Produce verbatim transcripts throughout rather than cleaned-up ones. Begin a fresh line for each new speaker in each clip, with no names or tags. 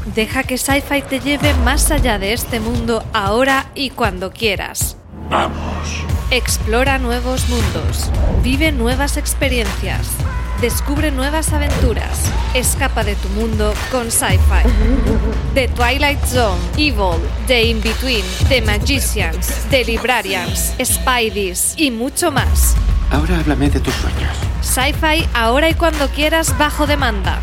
Deja que Sci-Fi te lleve más allá de este mundo ahora y cuando quieras.
Vamos.
Explora nuevos mundos. Vive nuevas experiencias. Descubre nuevas aventuras. Escapa de tu mundo con Sci-Fi. The Twilight Zone, Evil, The In-Between, The Magicians, The Librarians, Spideys y mucho más.
Ahora háblame de tus sueños.
Sci-Fi ahora y cuando quieras bajo demanda.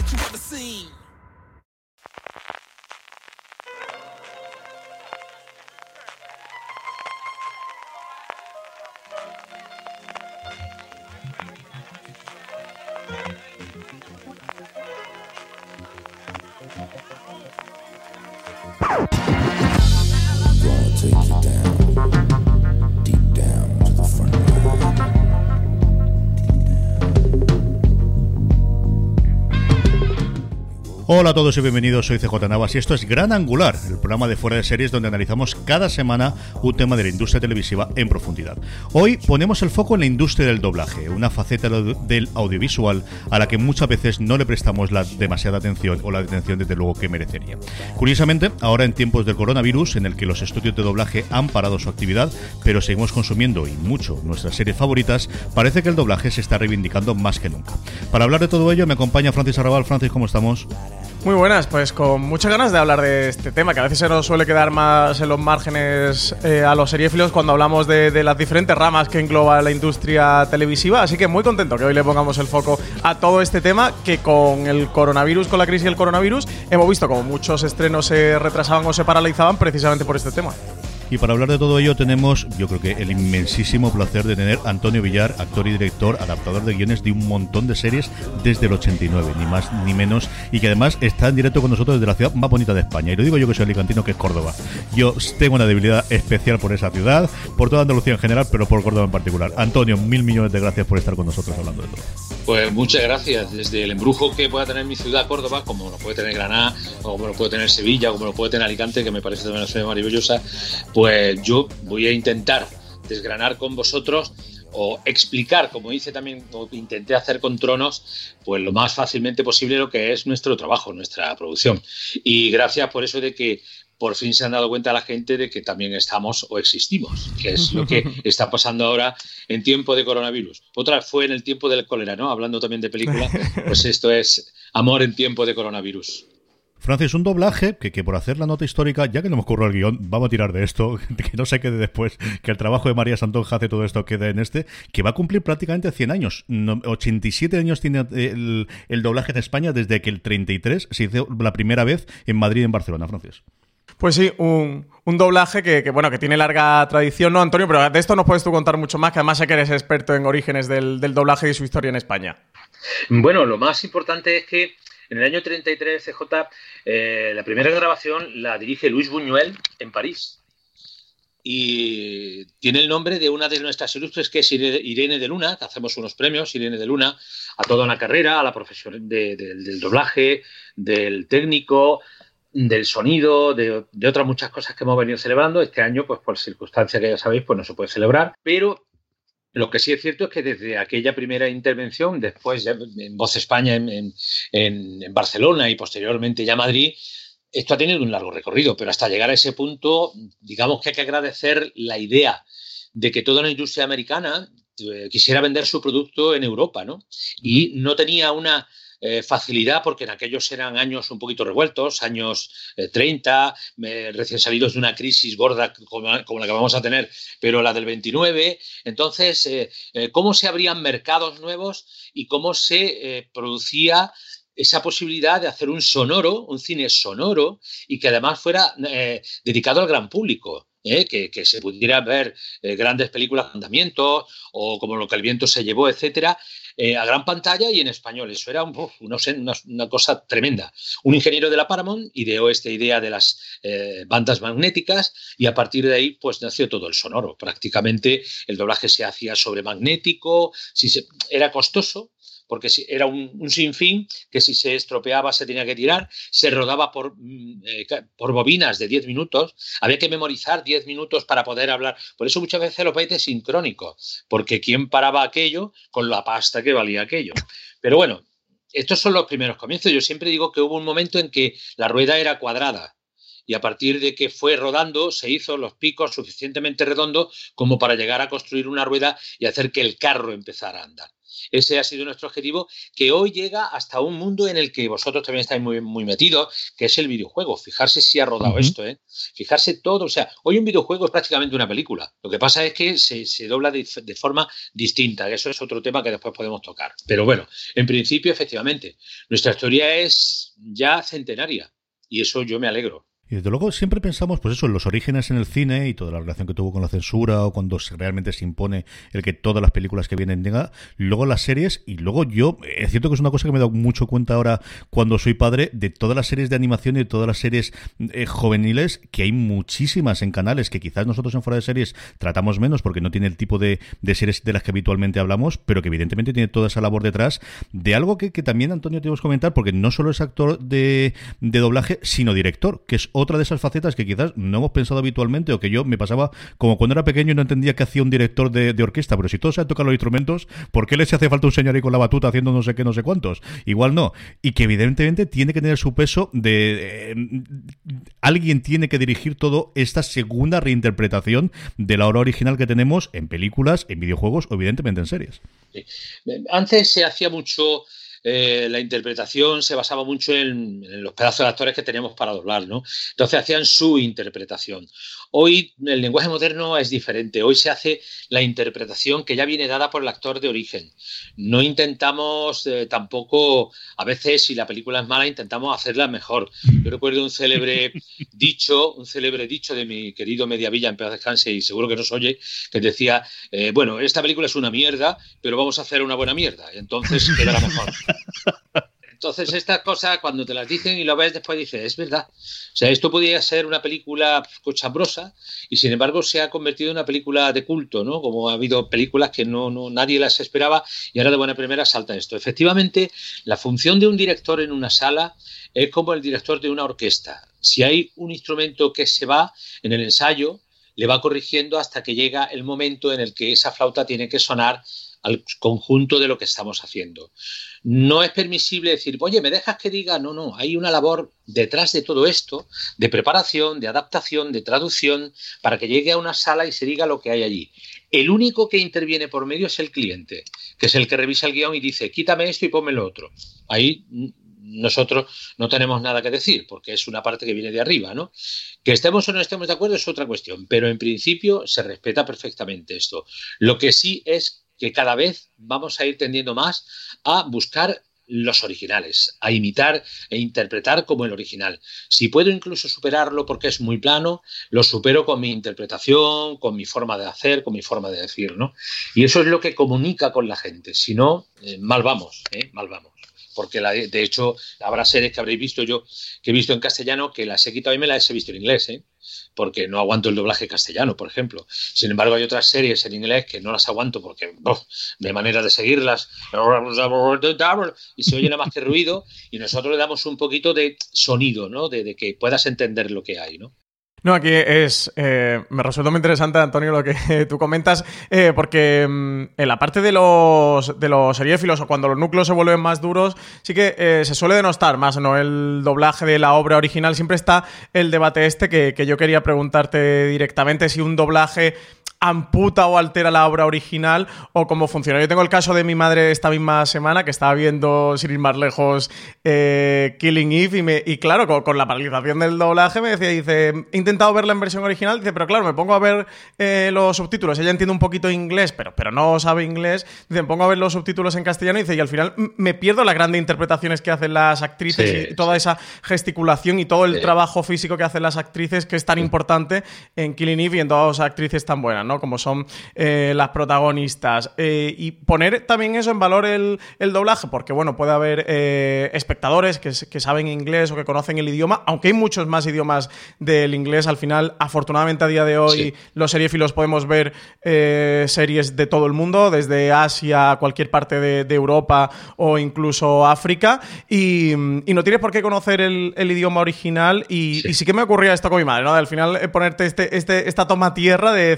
Hola a todos y bienvenidos, soy C J Navas y esto es Gran Angular, el programa de Fuera de Series donde analizamos cada semana un tema de la industria televisiva en profundidad. Hoy ponemos el foco en la industria del doblaje, una faceta del audiovisual a la que muchas veces no le prestamos la demasiada atención o la atención desde luego que merecería. Curiosamente, ahora en tiempos del coronavirus, en el que los estudios de doblaje han parado su actividad, pero seguimos consumiendo y mucho nuestras series favoritas, parece que el doblaje se está reivindicando más que nunca. Para hablar de todo ello me acompaña Francis Arrabal. Francis, ¿cómo estamos?
Muy buenas, pues con muchas ganas de hablar de este tema, que a veces se nos suele quedar más en los márgenes eh, a los seriéfilos cuando hablamos de, de las diferentes ramas que engloba la industria televisiva, así que muy contento que hoy le pongamos el foco a todo este tema, que con el coronavirus, con la crisis del coronavirus, hemos visto como muchos estrenos se retrasaban o se paralizaban precisamente por este tema.
Y para hablar de todo ello tenemos, yo creo que el inmensísimo placer de tener a Antonio Villar, actor y director, adaptador de guiones de un montón de series desde el ochenta y nueve, ni más ni menos, y que además está en directo con nosotros desde la ciudad más bonita de España. Y lo digo yo que soy alicantino, que es Córdoba. Yo tengo una debilidad especial por esa ciudad, por toda Andalucía en general, pero por Córdoba en particular. Antonio, mil millones de gracias por estar con nosotros hablando de todo.
Pues muchas gracias. Desde el embrujo que pueda tener mi ciudad, Córdoba, como lo puede tener Granada, o como lo puede tener Sevilla, o como lo puede tener Alicante, que me parece también una ciudad maravillosa, pues yo voy a intentar desgranar con vosotros o explicar, como hice también, o intenté hacer con Tronos, pues lo más fácilmente posible lo que es nuestro trabajo, nuestra producción. Y gracias por eso de que por fin se han dado cuenta la gente de que también estamos o existimos, que es lo que está pasando ahora en tiempo de coronavirus. Otra fue en el tiempo del cólera, ¿no? Hablando también de película, pues esto es amor en tiempo de coronavirus.
Francis, un doblaje que, que por hacer la nota histórica, ya que no me ocurrió el guión, vamos a tirar de esto, que no se quede después, que el trabajo de María Santonja hace todo esto quede en este, que va a cumplir prácticamente cien años. No, ochenta y siete años tiene el, el doblaje en España desde que el treinta y tres se hizo la primera vez en Madrid y en Barcelona, Francis.
Pues sí, un, un doblaje que, que, bueno, que tiene larga tradición, ¿no, Antonio? Pero de esto nos puedes tú contar mucho más, que además sé que eres experto en orígenes del, del doblaje y su historia en España.
Bueno, lo más importante es que en el año treinta y tres, C J, eh, la primera grabación la dirige Luis Buñuel en París. Y tiene el nombre de una de nuestras ilustres, que es Irene de Luna, que hacemos unos premios, Irene de Luna, a toda una carrera, a la profesión de, de, del doblaje, del técnico, del sonido, de, de otras muchas cosas que hemos venido celebrando. Este año, pues por circunstancias que ya sabéis, pues no se puede celebrar, pero lo que sí es cierto es que desde aquella primera intervención, después ya en Voz España en, en, en Barcelona y posteriormente ya Madrid, esto ha tenido un largo recorrido, pero hasta llegar a ese punto, digamos que hay que agradecer la idea de que toda la industria americana eh, quisiera vender su producto en Europa, ¿no? Y no tenía una Eh, facilidad, porque en aquellos eran años un poquito revueltos, años eh, treinta, eh, recién salidos de una crisis gorda como, como la que vamos a tener, pero la del veintinueve. Entonces, eh, eh, ¿cómo se abrían mercados nuevos y cómo se eh, producía esa posibilidad de hacer un sonoro, un cine sonoro, y que además fuera eh, dedicado al gran público? Eh, que, que se pudiera ver eh, grandes películas, Mandamientos, o como Lo que el viento se llevó, etcétera, eh, a gran pantalla y en español. Eso era un, uf, no sé, una, una cosa tremenda. Un ingeniero de la Paramount ideó esta idea de las eh, bandas magnéticas, y a partir de ahí pues nació todo el sonoro. Prácticamente el doblaje se hacía sobre magnético, si se, era costoso, porque era un, un sinfín que si se estropeaba se tenía que tirar, se rodaba por, eh, por bobinas de diez minutos, había que memorizar diez minutos para poder hablar. Por eso muchas veces los países sincrónicos, porque ¿quién paraba aquello con la pasta que valía aquello? Pero bueno, estos son los primeros comienzos. Yo siempre digo que hubo un momento en que la rueda era cuadrada y a partir de que fue rodando se hizo los picos suficientemente redondos como para llegar a construir una rueda y hacer que el carro empezara a andar. Ese ha sido nuestro objetivo, que hoy llega hasta un mundo en el que vosotros también estáis muy, muy metidos, que es el videojuego. Fijarse si ha rodado uh-huh. esto, ¿eh? Fijarse todo. O sea, hoy un videojuego es prácticamente una película. Lo que pasa es que se, se dobla de, de forma distinta. Eso es otro tema que después podemos tocar. Pero bueno, en principio, efectivamente, nuestra historia es ya centenaria y eso yo me alegro.
Y desde luego siempre pensamos, pues eso, en los orígenes en el cine y toda la relación que tuvo con la censura o cuando se, realmente se impone el que todas las películas que vienen tengan, luego las series y luego yo, es cierto que es una cosa que me he dado mucho cuenta ahora cuando soy padre de todas las series de animación y de todas las series eh, juveniles, que hay muchísimas en canales que quizás nosotros en Fuera de Series tratamos menos porque no tiene el tipo de, de series de las que habitualmente hablamos, pero que evidentemente tiene toda esa labor detrás de algo que, que también, Antonio, te íbamos a comentar, porque no solo es actor de, de doblaje, sino director, que es otra de esas facetas que quizás no hemos pensado habitualmente o que yo me pasaba como cuando era pequeño y no entendía qué hacía un director de, de orquesta, pero si todos saben tocar los instrumentos, ¿por qué les hace falta un señor ahí con la batuta haciendo no sé qué, no sé cuántos? Igual no. Y que evidentemente tiene que tener su peso de... Eh, alguien tiene que dirigir toda esta segunda reinterpretación de la obra original que tenemos en películas, en videojuegos o evidentemente en series.
Sí. Antes se hacía mucho... Eh, la interpretación se basaba mucho en, en los pedazos de actores que teníamos para doblar, ¿no? Entonces hacían su interpretación. Hoy el lenguaje moderno es diferente. Hoy se hace la interpretación que ya viene dada por el actor de origen. No intentamos eh, tampoco, a veces si la película es mala, intentamos hacerla mejor. Yo recuerdo un célebre dicho, un célebre dicho de mi querido Mediavilla, en paz descanse, y seguro que nos oye, que decía, eh, bueno, esta película es una mierda, pero vamos a hacer una buena mierda. Entonces quedará mejor. Entonces estas cosas cuando te las dicen y lo ves después dices, es verdad, o sea, esto podría ser una película cochambrosa y sin embargo se ha convertido en una película de culto, ¿no? Como ha habido películas que no, no nadie las esperaba y ahora de buena primera salta esto. Efectivamente, la función de un director en una sala es como el director de una orquesta. Si hay un instrumento que se va en el ensayo, le va corrigiendo hasta que llega el momento en el que esa flauta tiene que sonar al conjunto de lo que estamos haciendo. No es permisible decir, oye, ¿me dejas que diga? No, no, hay una labor detrás de todo esto, de preparación, de adaptación, de traducción, para que llegue a una sala y se diga lo que hay allí. El único que interviene por medio es el cliente, que es el que revisa el guión y dice, quítame esto y ponme lo otro. Ahí nosotros no tenemos nada que decir, porque es una parte que viene de arriba, ¿no? Que estemos o no estemos de acuerdo es otra cuestión, pero en principio se respeta perfectamente esto. Lo que sí es que cada vez vamos a ir tendiendo más a buscar los originales, a imitar e interpretar como el original. Si puedo incluso superarlo porque es muy plano, lo supero con mi interpretación, con mi forma de hacer, con mi forma de decir, ¿no? Y eso es lo que comunica con la gente. Si no, eh, mal vamos, ¿eh? Mal vamos. Porque la, de hecho habrá series que habréis visto yo, que he visto en castellano, que las he quitado y me las he visto en inglés, ¿eh? Porque no aguanto el doblaje castellano, por ejemplo. Sin embargo, hay otras series en inglés que no las aguanto porque ¡oh!, de manera de seguirlas y se oye nada más que ruido y nosotros le damos un poquito de sonido, ¿no? De, de que puedas entender lo que hay, ¿no?
No, aquí es... Eh, me resulta muy interesante, Antonio, lo que tú comentas, eh, porque mm, en la parte de los, de los seriéfilos o cuando los núcleos se vuelven más duros, sí que eh, se suele denostar más, ¿no? El doblaje de la obra original. Siempre está el debate este que, que yo quería preguntarte directamente, si un doblaje amputa o altera la obra original o cómo funciona. Yo tengo el caso de mi madre esta misma semana que estaba viendo, sin ir más lejos, eh, Killing Eve y, me, y claro, con, con la paralización del doblaje me decía, dice, he intentado verla en versión original, dice, pero claro, me pongo a ver eh, los subtítulos, ella entiende un poquito inglés, pero, pero no sabe inglés, dice, me pongo a ver los subtítulos en castellano y dice, y al final me pierdo las grandes interpretaciones que hacen las actrices sí, y toda esa gesticulación y todo el sí. trabajo físico que hacen las actrices que es tan sí. importante en Killing Eve y en todas las actrices tan buenas, ¿no? Como son eh, las protagonistas. Eh, y poner también eso en valor el, el doblaje, porque bueno, puede haber eh, espectadores que, que saben inglés o que conocen el idioma, aunque hay muchos más idiomas del inglés. Al final, afortunadamente a día de hoy, sí. los seriéfilos podemos ver eh, series de todo el mundo, desde Asia a cualquier parte de, de Europa o incluso África, y, y no tienes por qué conocer el, el idioma original y sí. y sí que me ocurría esto con mi madre, ¿no? Al final eh, ponerte este, este, esta toma tierra de decir... Eh,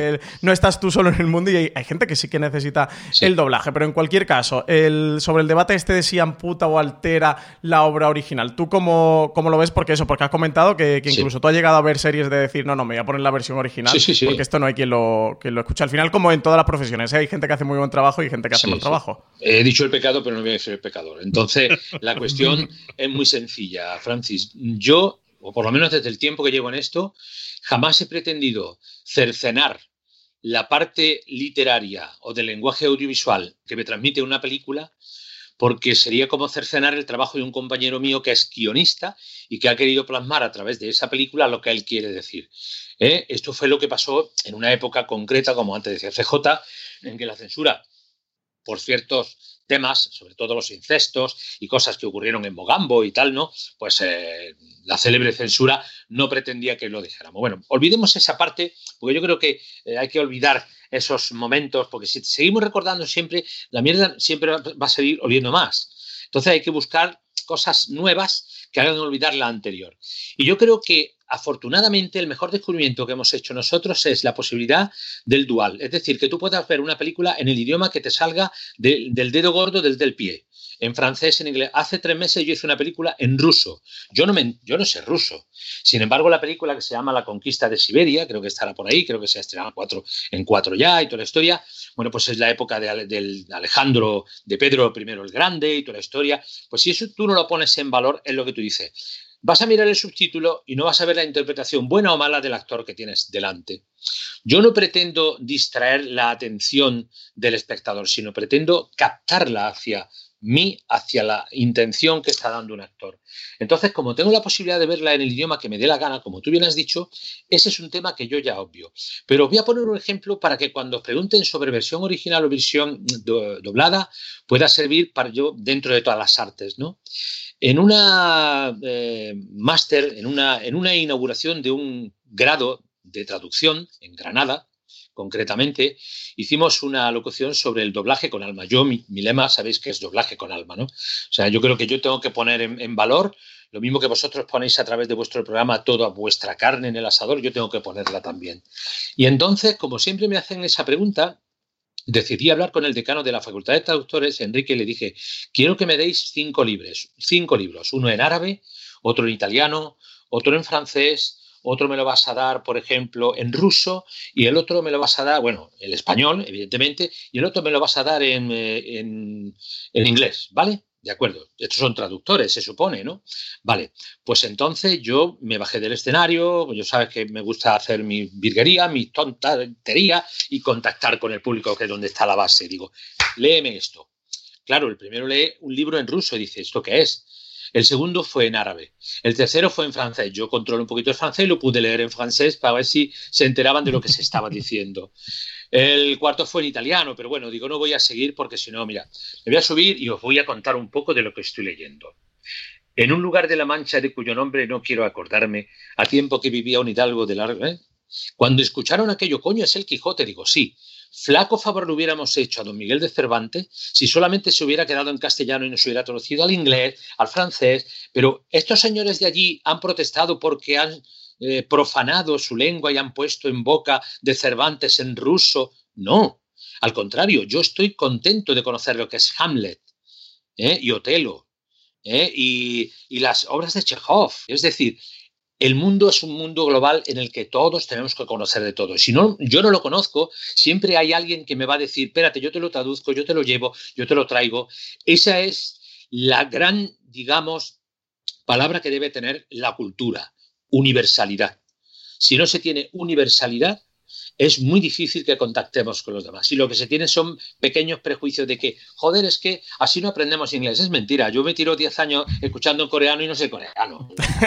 el, no estás tú solo en el mundo y hay, hay gente que sí que necesita sí. el doblaje. Pero en cualquier caso, el, sobre el debate este de si amputa o altera la obra original, ¿tú cómo, cómo lo ves? Porque eso, porque has comentado que, que incluso sí. tú has llegado a ver series de decir, no, no, me voy a poner la versión original,
sí, sí, sí.
porque esto no hay quien lo, quien lo escuche. Al final, como en todas las profesiones, ¿eh? Hay gente que hace muy buen trabajo y gente que hace sí, mal sí. trabajo.
He dicho el pecado, pero no voy a decir el pecador. Entonces, la cuestión es muy sencilla, Francis. Yo, o por lo menos desde el tiempo que llevo en esto, jamás he pretendido cercenar la parte literaria o del lenguaje audiovisual que me transmite una película, porque sería como cercenar el trabajo de un compañero mío que es guionista y que ha querido plasmar a través de esa película lo que él quiere decir. ¿Eh? Esto fue lo que pasó en una época concreta, como antes decía C J, en que la censura, por ciertos temas, sobre todo los incestos y cosas que ocurrieron en Mogambo y tal, ¿no? Pues eh, la célebre censura no pretendía que lo dijéramos. Bueno, olvidemos esa parte, porque yo creo que eh, hay que olvidar esos momentos, porque si seguimos recordando siempre, la mierda siempre va a seguir oliendo más. Entonces hay que buscar cosas nuevas que hagan olvidar la anterior. Y yo creo que, afortunadamente, el mejor descubrimiento que hemos hecho nosotros es la posibilidad del dual. Es decir, que tú puedas ver una película en el idioma que te salga de, del dedo gordo del del pie. En francés, en inglés. Hace tres meses yo hice una película en ruso. Yo no, me, yo no sé ruso. Sin embargo, la película que se llama La conquista de Siberia, creo que estará por ahí, creo que se ha estrenado cuatro, en cuatro ya y toda la historia. Bueno, pues es la época de, de, de Alejandro, de Pedro primero el Grande y toda la historia. Pues si eso tú no lo pones en valor, es lo que tú dices. Vas a mirar el subtítulo y no vas a ver la interpretación buena o mala del actor que tienes delante. Yo no pretendo distraer la atención del espectador, sino pretendo captarla hacia mí, hacia la intención que está dando un actor. Entonces, como tengo la posibilidad de verla en el idioma que me dé la gana, como tú bien has dicho, ese es un tema que yo ya obvio. Pero os voy a poner un ejemplo para que cuando os pregunten sobre versión original o versión do, doblada, pueda servir para yo dentro de todas las artes, ¿no? En una eh, máster, en una, en una inauguración de un grado de traducción en Granada, concretamente, hicimos una locución sobre el doblaje con alma. Yo, mi, mi lema, sabéis que es doblaje con alma, ¿no? O sea, yo creo que yo tengo que poner en, en valor lo mismo que vosotros ponéis a través de vuestro programa toda vuestra carne en el asador, yo tengo que ponerla también. Y entonces, como siempre me hacen esa pregunta, decidí hablar con el decano de la Facultad de Traductores, Enrique, y le dije, quiero que me deis cinco libros, cinco libros, uno en árabe, otro en italiano, otro en francés, otro me lo vas a dar, por ejemplo, en ruso, y el otro me lo vas a dar, bueno, el español, evidentemente, y el otro me lo vas a dar en, en, en inglés, ¿vale? De acuerdo, estos son traductores, se supone, ¿no? Vale, pues entonces yo me bajé del escenario, yo sabes que me gusta hacer mi virguería, mi tontería y contactar con el público, que es donde está la base. Digo, léeme esto. Claro, el primero lee un libro en ruso y dice, ¿esto qué es? El segundo fue en árabe. El tercero fue en francés. Yo controlo un poquito el francés y lo pude leer en francés para ver si se enteraban de lo que se estaba diciendo. El cuarto fue en italiano, pero bueno, digo, no voy a seguir porque si no, mira, me voy a subir y os voy a contar un poco de lo que estoy leyendo. En un lugar de la Mancha de cuyo nombre no quiero acordarme, a tiempo que vivía un hidalgo de largo, ¿eh? Cuando escucharon aquello, coño, es el Quijote, digo, sí. Flaco favor le hubiéramos hecho a don Miguel de Cervantes si solamente se hubiera quedado en castellano y no se hubiera traducido al inglés, al francés, pero estos señores de allí han protestado porque han eh, profanado su lengua y han puesto en boca de Cervantes en ruso. No, al contrario, yo estoy contento de conocer lo que es Hamlet, ¿eh? y Otelo, ¿eh? y, y las obras de Chekhov. Es decir, el mundo es un mundo global en el que todos tenemos que conocer de todo. Si no, yo no lo conozco, siempre hay alguien que me va a decir, espérate, yo te lo traduzco, yo te lo llevo, yo te lo traigo. Esa es la gran, digamos, palabra que debe tener la cultura, universalidad. Si no se tiene universalidad, es muy difícil que contactemos con los demás. Y lo que se tiene son pequeños prejuicios de que, joder, es que así no aprendemos inglés. Es mentira. Yo me tiro diez años escuchando en coreano y no sé coreano.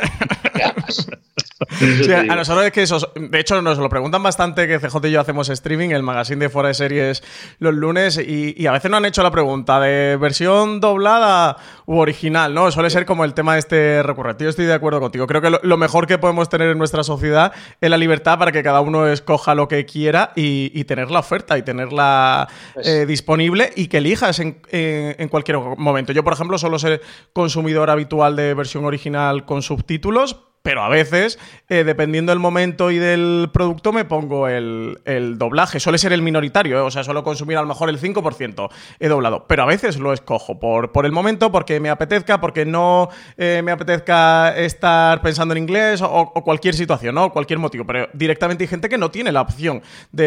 Sí, a nosotros es que eso, de hecho nos lo preguntan bastante, que C J y yo hacemos streaming, el magazine de Fuera de Series los lunes, y, y a veces nos han hecho la pregunta de versión doblada u original, ¿no? Suele ser como el tema este recurrente. Yo estoy de acuerdo contigo. Creo que lo, lo mejor que podemos tener en nuestra sociedad es la libertad para que cada uno escoja lo que quiera y, y tener la oferta y tenerla eh, disponible y que elijas en, en, en cualquier momento. Yo, por ejemplo, suelo ser consumidor habitual de versión original con subtítulos, Pero a veces, eh, dependiendo del momento y del producto, me pongo el, el doblaje. Suele ser el minoritario, ¿eh? O sea, suelo consumir a lo mejor el cinco por ciento he doblado. Pero a veces lo escojo por, por el momento, porque me apetezca, porque no eh, me apetezca estar pensando en inglés o, o cualquier situación, ¿no? Cualquier motivo. Pero directamente hay gente que no tiene la opción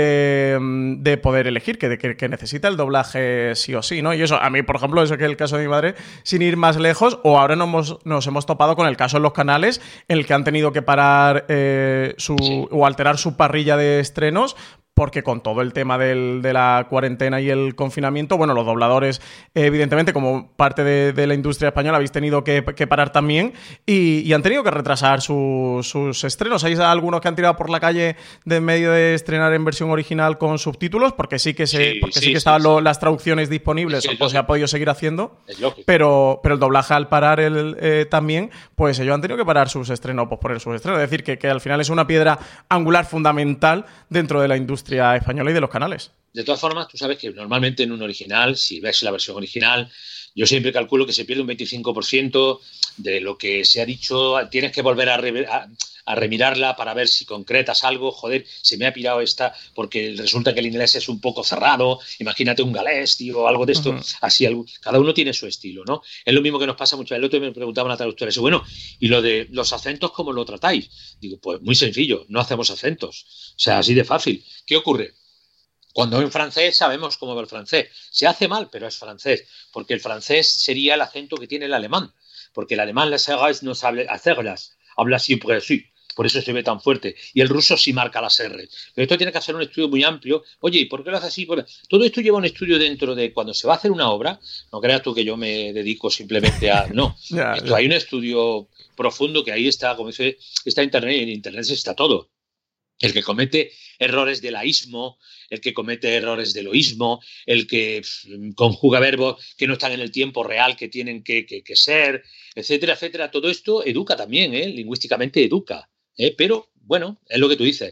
de, de poder elegir, que, que, que necesita el doblaje sí o sí, ¿no? Y eso, a mí, por ejemplo, eso que es el caso de mi madre, sin ir más lejos, o ahora nos hemos, nos hemos topado con el caso en los canales en el que han tenido que parar eh, su, sí. o alterar su parrilla de estrenos, porque con todo el tema del, de la cuarentena y el confinamiento, bueno, los dobladores, eh, evidentemente, como parte de, de la industria española, habéis tenido que, que parar también y, y han tenido que retrasar su, sus estrenos. ¿Hay algunos que han tirado por la calle de en medio de estrenar en versión original con subtítulos? Porque sí que, se, sí, porque sí, sí que estaban sí, lo, sí. las traducciones disponibles, sí, o se ha podido seguir haciendo, pero, pero el doblaje al parar el, eh, también, pues ellos han tenido que parar sus estrenos, posponer sus estrenos. Es decir, que, que al final es una piedra angular fundamental dentro de la industria española y de los canales.
De todas formas, tú sabes que normalmente en un original, si ves la versión original, yo siempre calculo que se pierde un veinticinco por ciento de lo que se ha dicho. Tienes que volver a, re, a, a remirarla para ver si concretas algo. Joder, se me ha pirado esta, porque resulta que el inglés es un poco cerrado. Imagínate un galés, tío, o algo de esto. Uh-huh. Así, cada uno tiene su estilo, ¿no? Es lo mismo que nos pasa mucho. El otro me preguntaba una traductora, eso, bueno, ¿y lo de los acentos cómo lo tratáis? Digo, pues muy sencillo, no hacemos acentos. O sea, así de fácil. ¿Qué ocurre? Cuando en francés sabemos cómo va el francés. Se hace mal, pero es francés. Porque el francés sería el acento que tiene el alemán. Porque el alemán, las erras no sabe hacerlas. Habla siempre así. Por eso se ve tan fuerte. Y el ruso sí marca las R. Pero esto tiene que hacer un estudio muy amplio. Oye, ¿y por qué lo hace así? Todo esto lleva un estudio dentro de cuando se va a hacer una obra. No creas tú que yo me dedico simplemente a... No. yeah, esto, yeah. Hay un estudio profundo que ahí está, como dice, está Internet. Y en Internet está todo. El que comete errores de laísmo, el que comete errores de loísmo, el que pff, conjuga verbos que no están en el tiempo real que tienen que, que, que ser, etcétera, etcétera. Todo esto educa también, ¿eh? Lingüísticamente educa. ¿eh? Pero, bueno, es lo que tú dices.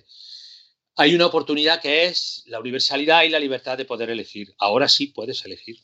Hay una oportunidad que es la universalidad y la libertad de poder elegir. Ahora sí puedes elegir.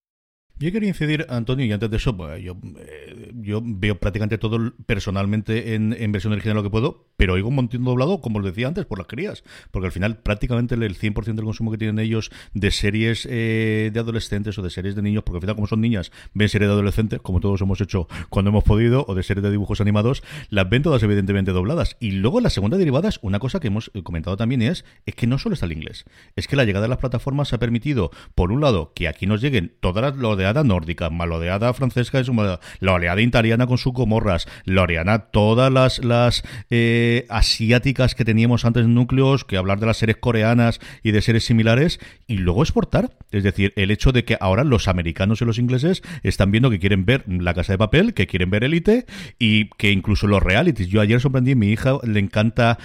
Yo quería incidir, Antonio, y antes de eso, pues, yo, eh, yo veo prácticamente todo personalmente en, en versión original lo que puedo, pero oigo un montón doblado, como os decía antes, por las crías, porque al final prácticamente el cien por ciento del consumo que tienen ellos de series eh, de adolescentes o de series de niños, porque al final como son niñas, ven series de adolescentes, como todos hemos hecho cuando hemos podido, o de series de dibujos animados, las ven todas evidentemente dobladas. Y luego la segunda derivada es una cosa que hemos comentado también, es, es que no solo está el inglés, es que la llegada de las plataformas ha permitido, por un lado, que aquí nos lleguen todas las lo de nórdica, más la oleada francesa, la oleada italiana con sus Gomorras, la oleada todas las, las eh, asiáticas que teníamos antes en núcleos, que hablar de las series coreanas y de series similares, y luego exportar. Es decir, el hecho de que ahora los americanos y los ingleses están viendo que quieren ver La Casa de Papel, que quieren ver Élite, y que incluso los realities. Yo ayer sorprendí, mi hija le encanta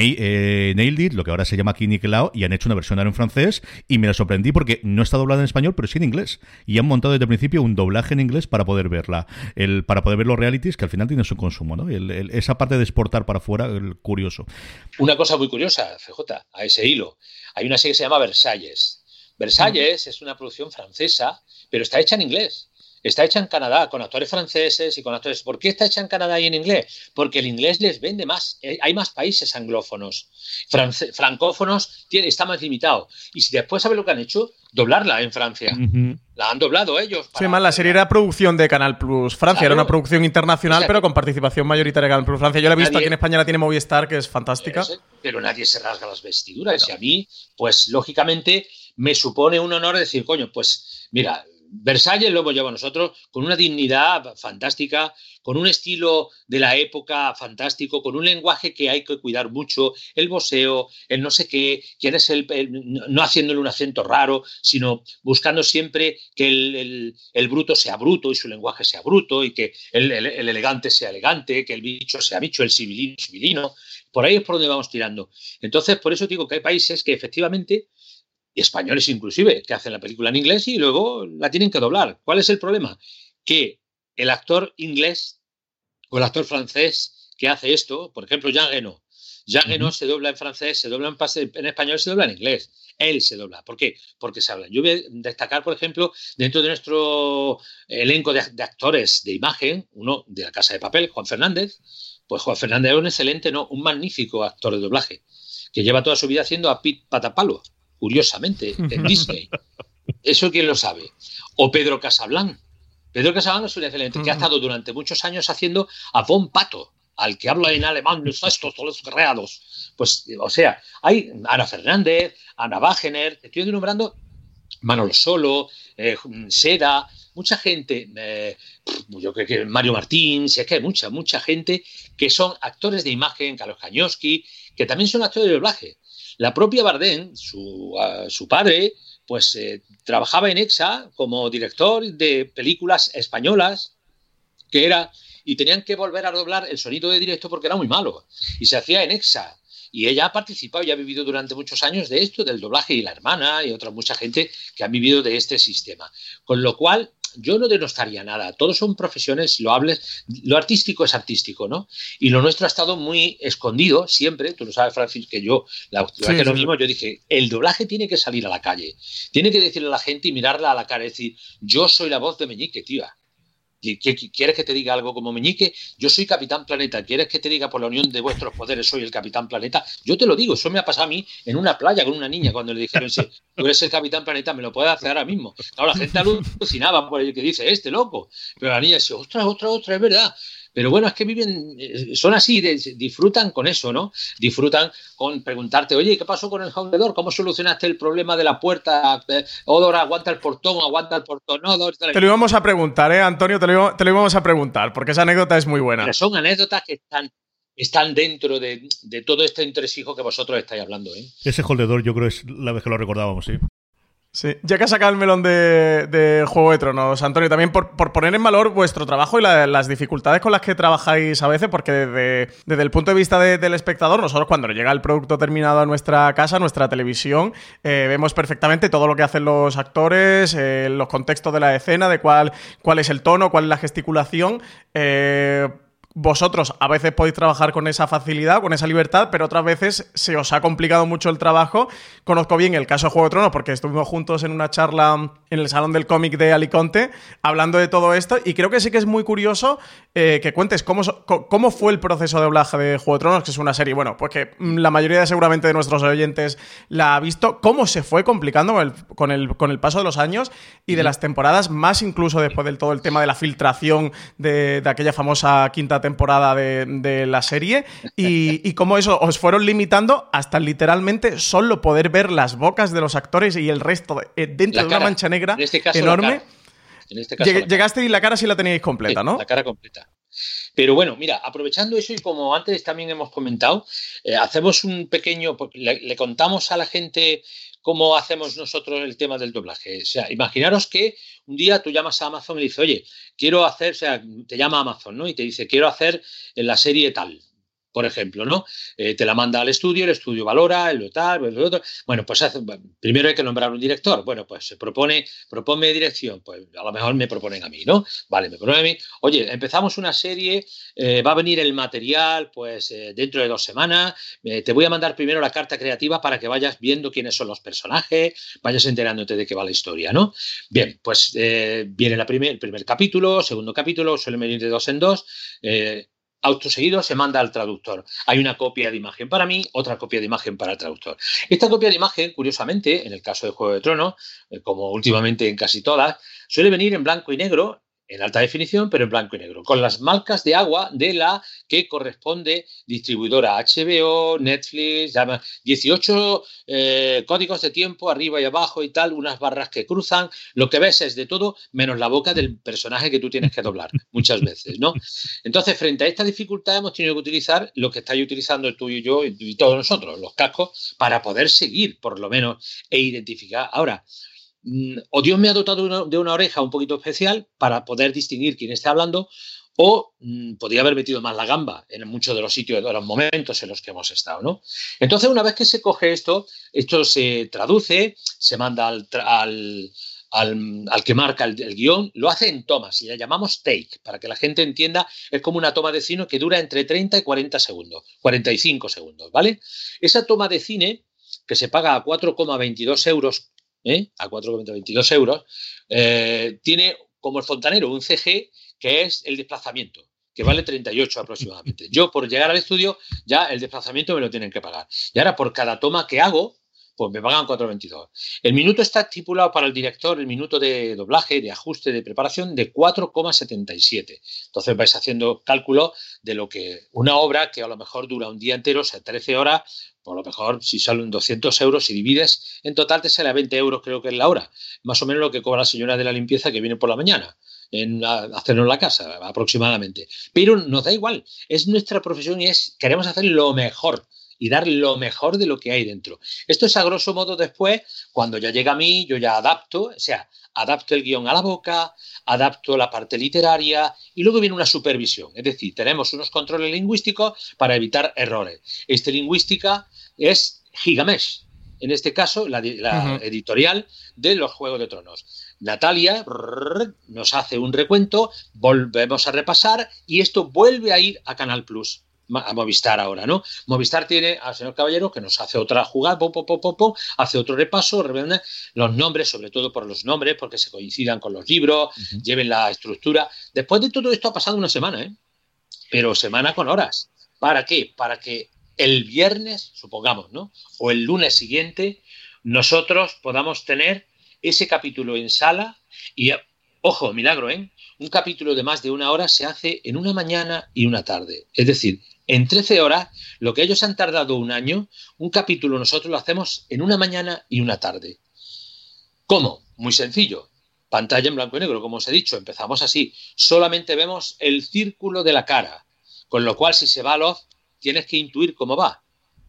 eh, Nailed It, lo que ahora se llama aquí Nickelodeon, y han hecho una versión ahora en francés, y me la sorprendí porque no está doblada en español, pero sí en inglés. Y han montado desde el principio un doblaje en inglés para poder verla, el, para poder ver los realities que al final tienen su consumo, ¿no? El, el, esa parte de exportar para afuera, el curioso.
Una cosa muy curiosa, F J, a ese hilo. Hay una serie que se llama Versalles. Versalles mm. es una producción francesa, pero está hecha en inglés. Está hecha en Canadá, con actores franceses y con actores... ¿Por qué está hecha en Canadá y en inglés? Porque el inglés les vende más. Hay más países anglófonos. France, francófonos tiene, está más limitado. Y si después, ¿sabes lo que han hecho? Doblarla en Francia. Uh-huh. La han doblado ellos.
Sí, más la serie era producción de Canal Plus Francia. Claro. Era una producción internacional, o sea, pero con participación mayoritaria de Canal Plus Francia. Yo la he visto nadie, aquí en España, la tiene Movistar, que es fantástica.
Pero, pero nadie se rasga las vestiduras. No. Y a mí, pues, lógicamente, me supone un honor decir, coño, pues, mira... Versalles lo hemos llevado nosotros con una dignidad fantástica, con un estilo de la época fantástico, con un lenguaje que hay que cuidar mucho, el voseo, el no sé qué, quién es el, el no haciéndole un acento raro, sino buscando siempre que el, el, el bruto sea bruto y su lenguaje sea bruto y que el, el, el elegante sea elegante, que el bicho sea bicho, el civilino civilino. Por ahí es por donde vamos tirando. Entonces, por eso digo que hay países que efectivamente... españoles inclusive, que hacen la película en inglés y luego la tienen que doblar. ¿Cuál es el problema? Que el actor inglés o el actor francés que hace esto, por ejemplo, Jean Reno, Jean Reno uh-huh. se dobla en francés, se dobla en, en español, se dobla en inglés. Él se dobla. ¿Por qué? Porque se habla. Yo voy a destacar, por ejemplo, dentro de nuestro elenco de, de actores de imagen, uno de La Casa de Papel, Juan Fernández, Pues Juan Fernández es un excelente, no, un magnífico actor de doblaje, que lleva toda su vida haciendo a Pete Patapalo, curiosamente, en Disney. ¿Eso quién lo sabe? O Pedro Casablanc. Pedro Casablanc es un excelente, que ha estado durante muchos años haciendo a Von Pato, al que habla en alemán, estos los creados. Pues, o sea, hay Ana Fernández, Ana Wagener, estoy nombrando Manolo Solo, eh, Seda, mucha gente, eh, yo creo que Mario Martín, si es que hay mucha, mucha gente que son actores de imagen, Carlos Kañoski, que también son actores de doblaje. La propia Bardem, su, uh, su padre, pues eh, trabajaba en EXA como director de películas españolas, que era, y tenían que volver a doblar el sonido de directo porque era muy malo, y se hacía en EXA. Y ella ha participado y ha vivido durante muchos años de esto, del doblaje, y la hermana y otra mucha gente que han vivido de este sistema. Con lo cual, yo no denostaría nada. Todos son profesiones loables. Lo artístico es artístico, ¿no? Y lo nuestro ha estado muy escondido siempre. Tú lo sabes, Francis, que yo, la última vez que nos vimos, yo dije, el doblaje tiene que salir a la calle. Tiene que decirle a la gente y mirarla a la cara y decir, yo soy la voz de Meñique, tía. ¿Quieres que te diga algo como Meñique? Yo soy Capitán Planeta. ¿Quieres que te diga por la unión de vuestros poderes soy el Capitán Planeta? Yo te lo digo, eso me ha pasado a mí en una playa con una niña cuando le dijeron, sí, tú eres el Capitán Planeta, me lo puedes hacer ahora mismo. Claro, la gente alucinaba por el que dice, este loco. Pero la niña dice, ostras, ostras, ostras, es verdad. Pero bueno, es que viven, son así, disfrutan con eso, ¿no? Disfrutan con preguntarte, oye, ¿qué pasó con el Houndedor? ¿Cómo solucionaste el problema de la puerta? Odor, aguanta el portón, aguanta el portón. No, Odor,
te lo íbamos a preguntar, ¿eh, Antonio? Te lo, te lo íbamos a preguntar, porque esa anécdota es muy buena.
Pero son anécdotas que están, están dentro de, de todo este entresijo que vosotros estáis hablando, ¿eh?
Ese Houndedor yo creo es la vez que lo recordábamos, sí.
Sí, ya que has sacado el melón de, de Juego de Tronos, Antonio, también por, por poner en valor vuestro trabajo y la, las dificultades con las que trabajáis a veces, porque desde, desde el punto de vista de, del espectador, nosotros cuando nos llega el producto terminado a nuestra casa, a nuestra televisión, eh, vemos perfectamente todo lo que hacen los actores, eh, los contextos de la escena, de cuál, cuál es el tono, cuál es la gesticulación. Eh, Vosotros a veces podéis trabajar con esa facilidad, con esa libertad, pero otras veces se os ha complicado mucho el trabajo. Conozco bien el caso de Juego de Tronos porque estuvimos juntos en una charla en el Salón del Cómic de Alicante hablando de todo esto, y creo que sí que es muy curioso eh, que cuentes cómo, cómo fue el proceso de doblaje de Juego de Tronos, que es una serie, bueno, pues que la mayoría seguramente de nuestros oyentes la ha visto, cómo se fue complicando con el, con el, con el paso de los años y de las temporadas, más incluso después del todo el tema de la filtración de, de aquella famosa quinta temporada de, de la serie, y, y cómo eso os fueron limitando hasta literalmente solo poder ver las bocas de los actores y el resto de, eh, dentro
la
de
cara,
una mancha negra
en este caso,
enorme.
En este caso,
Lleg- llegaste y la cara sí la teníais completa,
sí,
¿no?
La cara completa. Pero bueno, mira, aprovechando eso y como antes también hemos comentado, eh, hacemos un pequeño, le, le contamos a la gente cómo hacemos nosotros el tema del doblaje. O sea, imaginaros que un día tú llamas a Amazon y le dices, oye, quiero hacer, o sea, te llama Amazon, ¿no? Y te dice, quiero hacer en la serie tal, por ejemplo, ¿no? Eh, te la manda al estudio, el estudio valora, el tal, el otro. Bueno, pues hace, bueno, primero hay que nombrar un director. Bueno, pues se propone, propone dirección. Pues a lo mejor me proponen a mí, ¿no? Vale, me proponen a mí. Oye, empezamos una serie, eh, va a venir el material, pues eh, dentro de dos semanas. Eh, te voy a mandar primero la carta creativa para que vayas viendo quiénes son los personajes, vayas enterándote de qué va la historia, ¿no? Bien, pues eh, viene la primer, el primer capítulo, segundo capítulo, suele venir de dos en dos. Eh, Auto seguido se manda al traductor. Hay una copia de imagen para mí, otra copia de imagen para el traductor. Esta copia de imagen, curiosamente, en el caso de Juego de Tronos, eh, como últimamente en casi todas, suele venir en blanco y negro, en alta definición, pero en blanco y negro, con las marcas de agua de la que corresponde distribuidora H B O, Netflix, dieciocho eh, códigos de tiempo arriba y abajo y tal, unas barras que cruzan. Lo que ves es de todo menos la boca del personaje que tú tienes que doblar muchas veces, ¿no? Entonces, frente a esta dificultad hemos tenido que utilizar lo que estáis utilizando tú y yo y, y todos nosotros, los cascos, para poder seguir, por lo menos, e identificar. Ahora, o Dios me ha dotado de una, de una oreja un poquito especial para poder distinguir quién está hablando, o mmm, podría haber metido más la gamba en muchos de los sitios, de los momentos en los que hemos estado, ¿no? Entonces, una vez que se coge esto, esto se traduce, se manda al, al, al, al que marca el, el guión, lo hace en tomas y la llamamos take, para que la gente entienda, es como una toma de cine que dura entre treinta y cuarenta segundos, cuarenta y cinco segundos, ¿vale? Esa toma de cine, que se paga a cuatro coma veintidós euros, ¿Eh? a cuatro coma veintidós euros, eh, tiene como el fontanero un C G que es el desplazamiento. que vale treinta y ocho aproximadamente. Yo, por llegar al estudio, ya el desplazamiento me lo tienen que pagar. Y ahora, por cada toma que hago, pues me pagan cuatro veintidós. El minuto está estipulado para el director, el minuto de doblaje, de ajuste, de preparación, de cuatro coma setenta y siete. Entonces vais haciendo cálculo de lo que una obra que a lo mejor dura un día entero, o sea, trece horas, por lo mejor si salen doscientos euros, si divides, en total te sale a veinte euros, creo que es la hora. Más o menos lo que cobra la señora de la limpieza que viene por la mañana en la, hacernos la casa, aproximadamente. Pero nos da igual, es nuestra profesión y es queremos hacer lo mejor y dar lo mejor de lo que hay dentro. Esto es a grosso modo después, cuando ya llega a mí, yo ya adapto, o sea, adapto el guión a la boca, adapto la parte literaria y luego viene una supervisión. Es decir, tenemos unos controles lingüísticos para evitar errores. Esta lingüística es Gigamesh, en este caso la, la uh-huh. editorial de los Juegos de Tronos. Natalia brrr, nos hace un recuento, volvemos a repasar y esto vuelve a ir a Canal Plus. A Movistar ahora, ¿no? Movistar tiene al señor Caballero que nos hace otra jugada, pom, pom, pom, pom, pom, hace otro repaso, los nombres, sobre todo por los nombres, porque se coincidan con los libros, uh-huh. lleven la estructura. Después de todo esto ha pasado una semana, ¿eh? Pero semana con horas. ¿Para qué? Para que el viernes, supongamos, ¿no? O el lunes siguiente, nosotros podamos tener ese capítulo en sala y, ojo, milagro, ¿eh? Un capítulo de más de una hora se hace en una mañana y una tarde. Es decir, en trece horas, lo que ellos han tardado un año, un capítulo nosotros lo hacemos en una mañana y una tarde. ¿Cómo? Muy sencillo. Pantalla en blanco y negro, como os he dicho. Empezamos así. Solamente vemos el círculo de la cara. Con lo cual, si se va al off, tienes que intuir cómo va.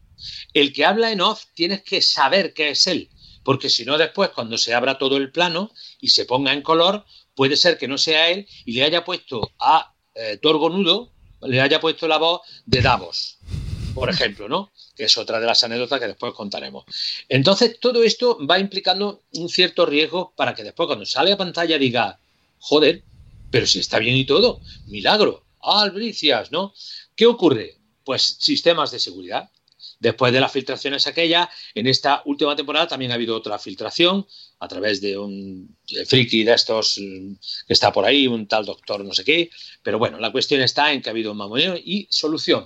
El que habla en off, tienes que saber qué es él. Porque si no, después, cuando se abra todo el plano y se ponga en color, puede ser que no sea él y le haya puesto a eh, Torgonudo, le haya puesto la voz de Davos, por ejemplo, ¿no? Que es otra de las anécdotas que después contaremos. Entonces, todo esto va implicando un cierto riesgo para que después, cuando sale a pantalla, diga, joder, pero si está bien y todo, milagro, albricias, ¿no? ¿Qué ocurre? Pues sistemas de seguridad. Después de las filtraciones aquellas, en esta última temporada también ha habido otra filtración a través de un friki de estos que está por ahí, un tal doctor no sé qué. Pero bueno, la cuestión está en que ha habido un mamoneo y solución.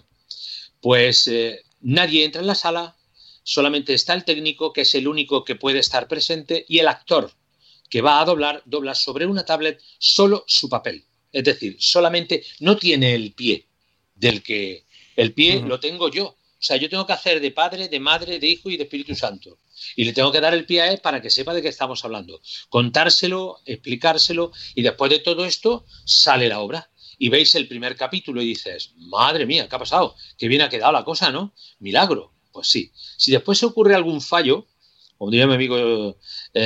Pues eh, nadie entra en la sala, solamente está el técnico, que es el único que puede estar presente, y el actor que va a doblar, dobla sobre una tablet solo su papel. Es decir, solamente no tiene el pie del que... El pie uh-huh. lo tengo yo. O sea, yo tengo que hacer de padre, de madre, de hijo y de Espíritu Santo. Y le tengo que dar el pie a él para que sepa de qué estamos hablando. Contárselo, explicárselo, y después de todo esto sale la obra. Y veis el primer capítulo y dices, madre mía, ¿qué ha pasado? Qué bien ha quedado la cosa, ¿no? Milagro. Pues sí. Si después ocurre algún fallo, como diría mi amigo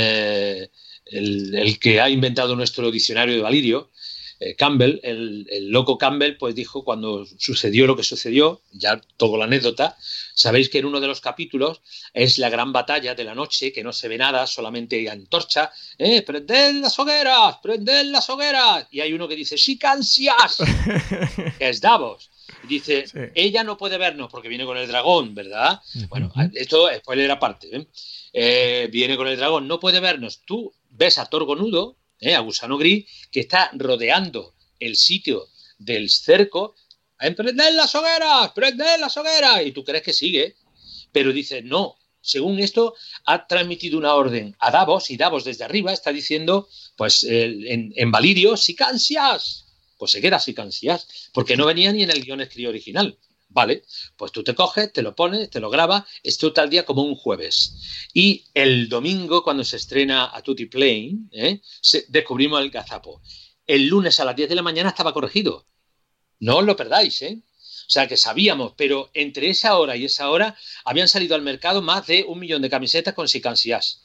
eh, el, el que ha inventado nuestro diccionario de Valirio, Eh, Campbell, el, el loco Campbell, pues dijo cuando sucedió lo que sucedió, ya toda la anécdota, sabéis que en uno de los capítulos es la gran batalla de la noche, que no se ve nada, solamente hay antorcha, eh, prended las hogueras, prended las hogueras, y hay uno que dice, sí, cansias, que es Davos. Y dice, sí. Ella no puede vernos porque viene con el dragón, ¿verdad? Uh-huh. Bueno, esto es spoiler aparte, ¿eh? Eh, viene con el dragón, no puede vernos, tú ves a Torgonudo, Eh, a Gusano Gris, que está rodeando el sitio del cerco, ¡prended las hogueras! ¡Prended las hogueras! Y tú crees que sigue, pero dice, no, según esto, ha transmitido una orden a Davos, y Davos desde arriba está diciendo, pues eh, en, en Valirio, ¡sicancias! Pues se queda sicancias, porque no venía ni en el guión escrito original. Vale, pues tú te coges, te lo pones, te lo grabas, esto tal día como un jueves. Y el domingo, cuando se estrena A Tutti Plain, ¿eh? se, descubrimos el gazapo. El lunes a las diez de la mañana estaba corregido. No os lo perdáis, ¿eh? O sea, que sabíamos, pero entre esa hora y esa hora habían salido al mercado más de un millón de camisetas con sicansías.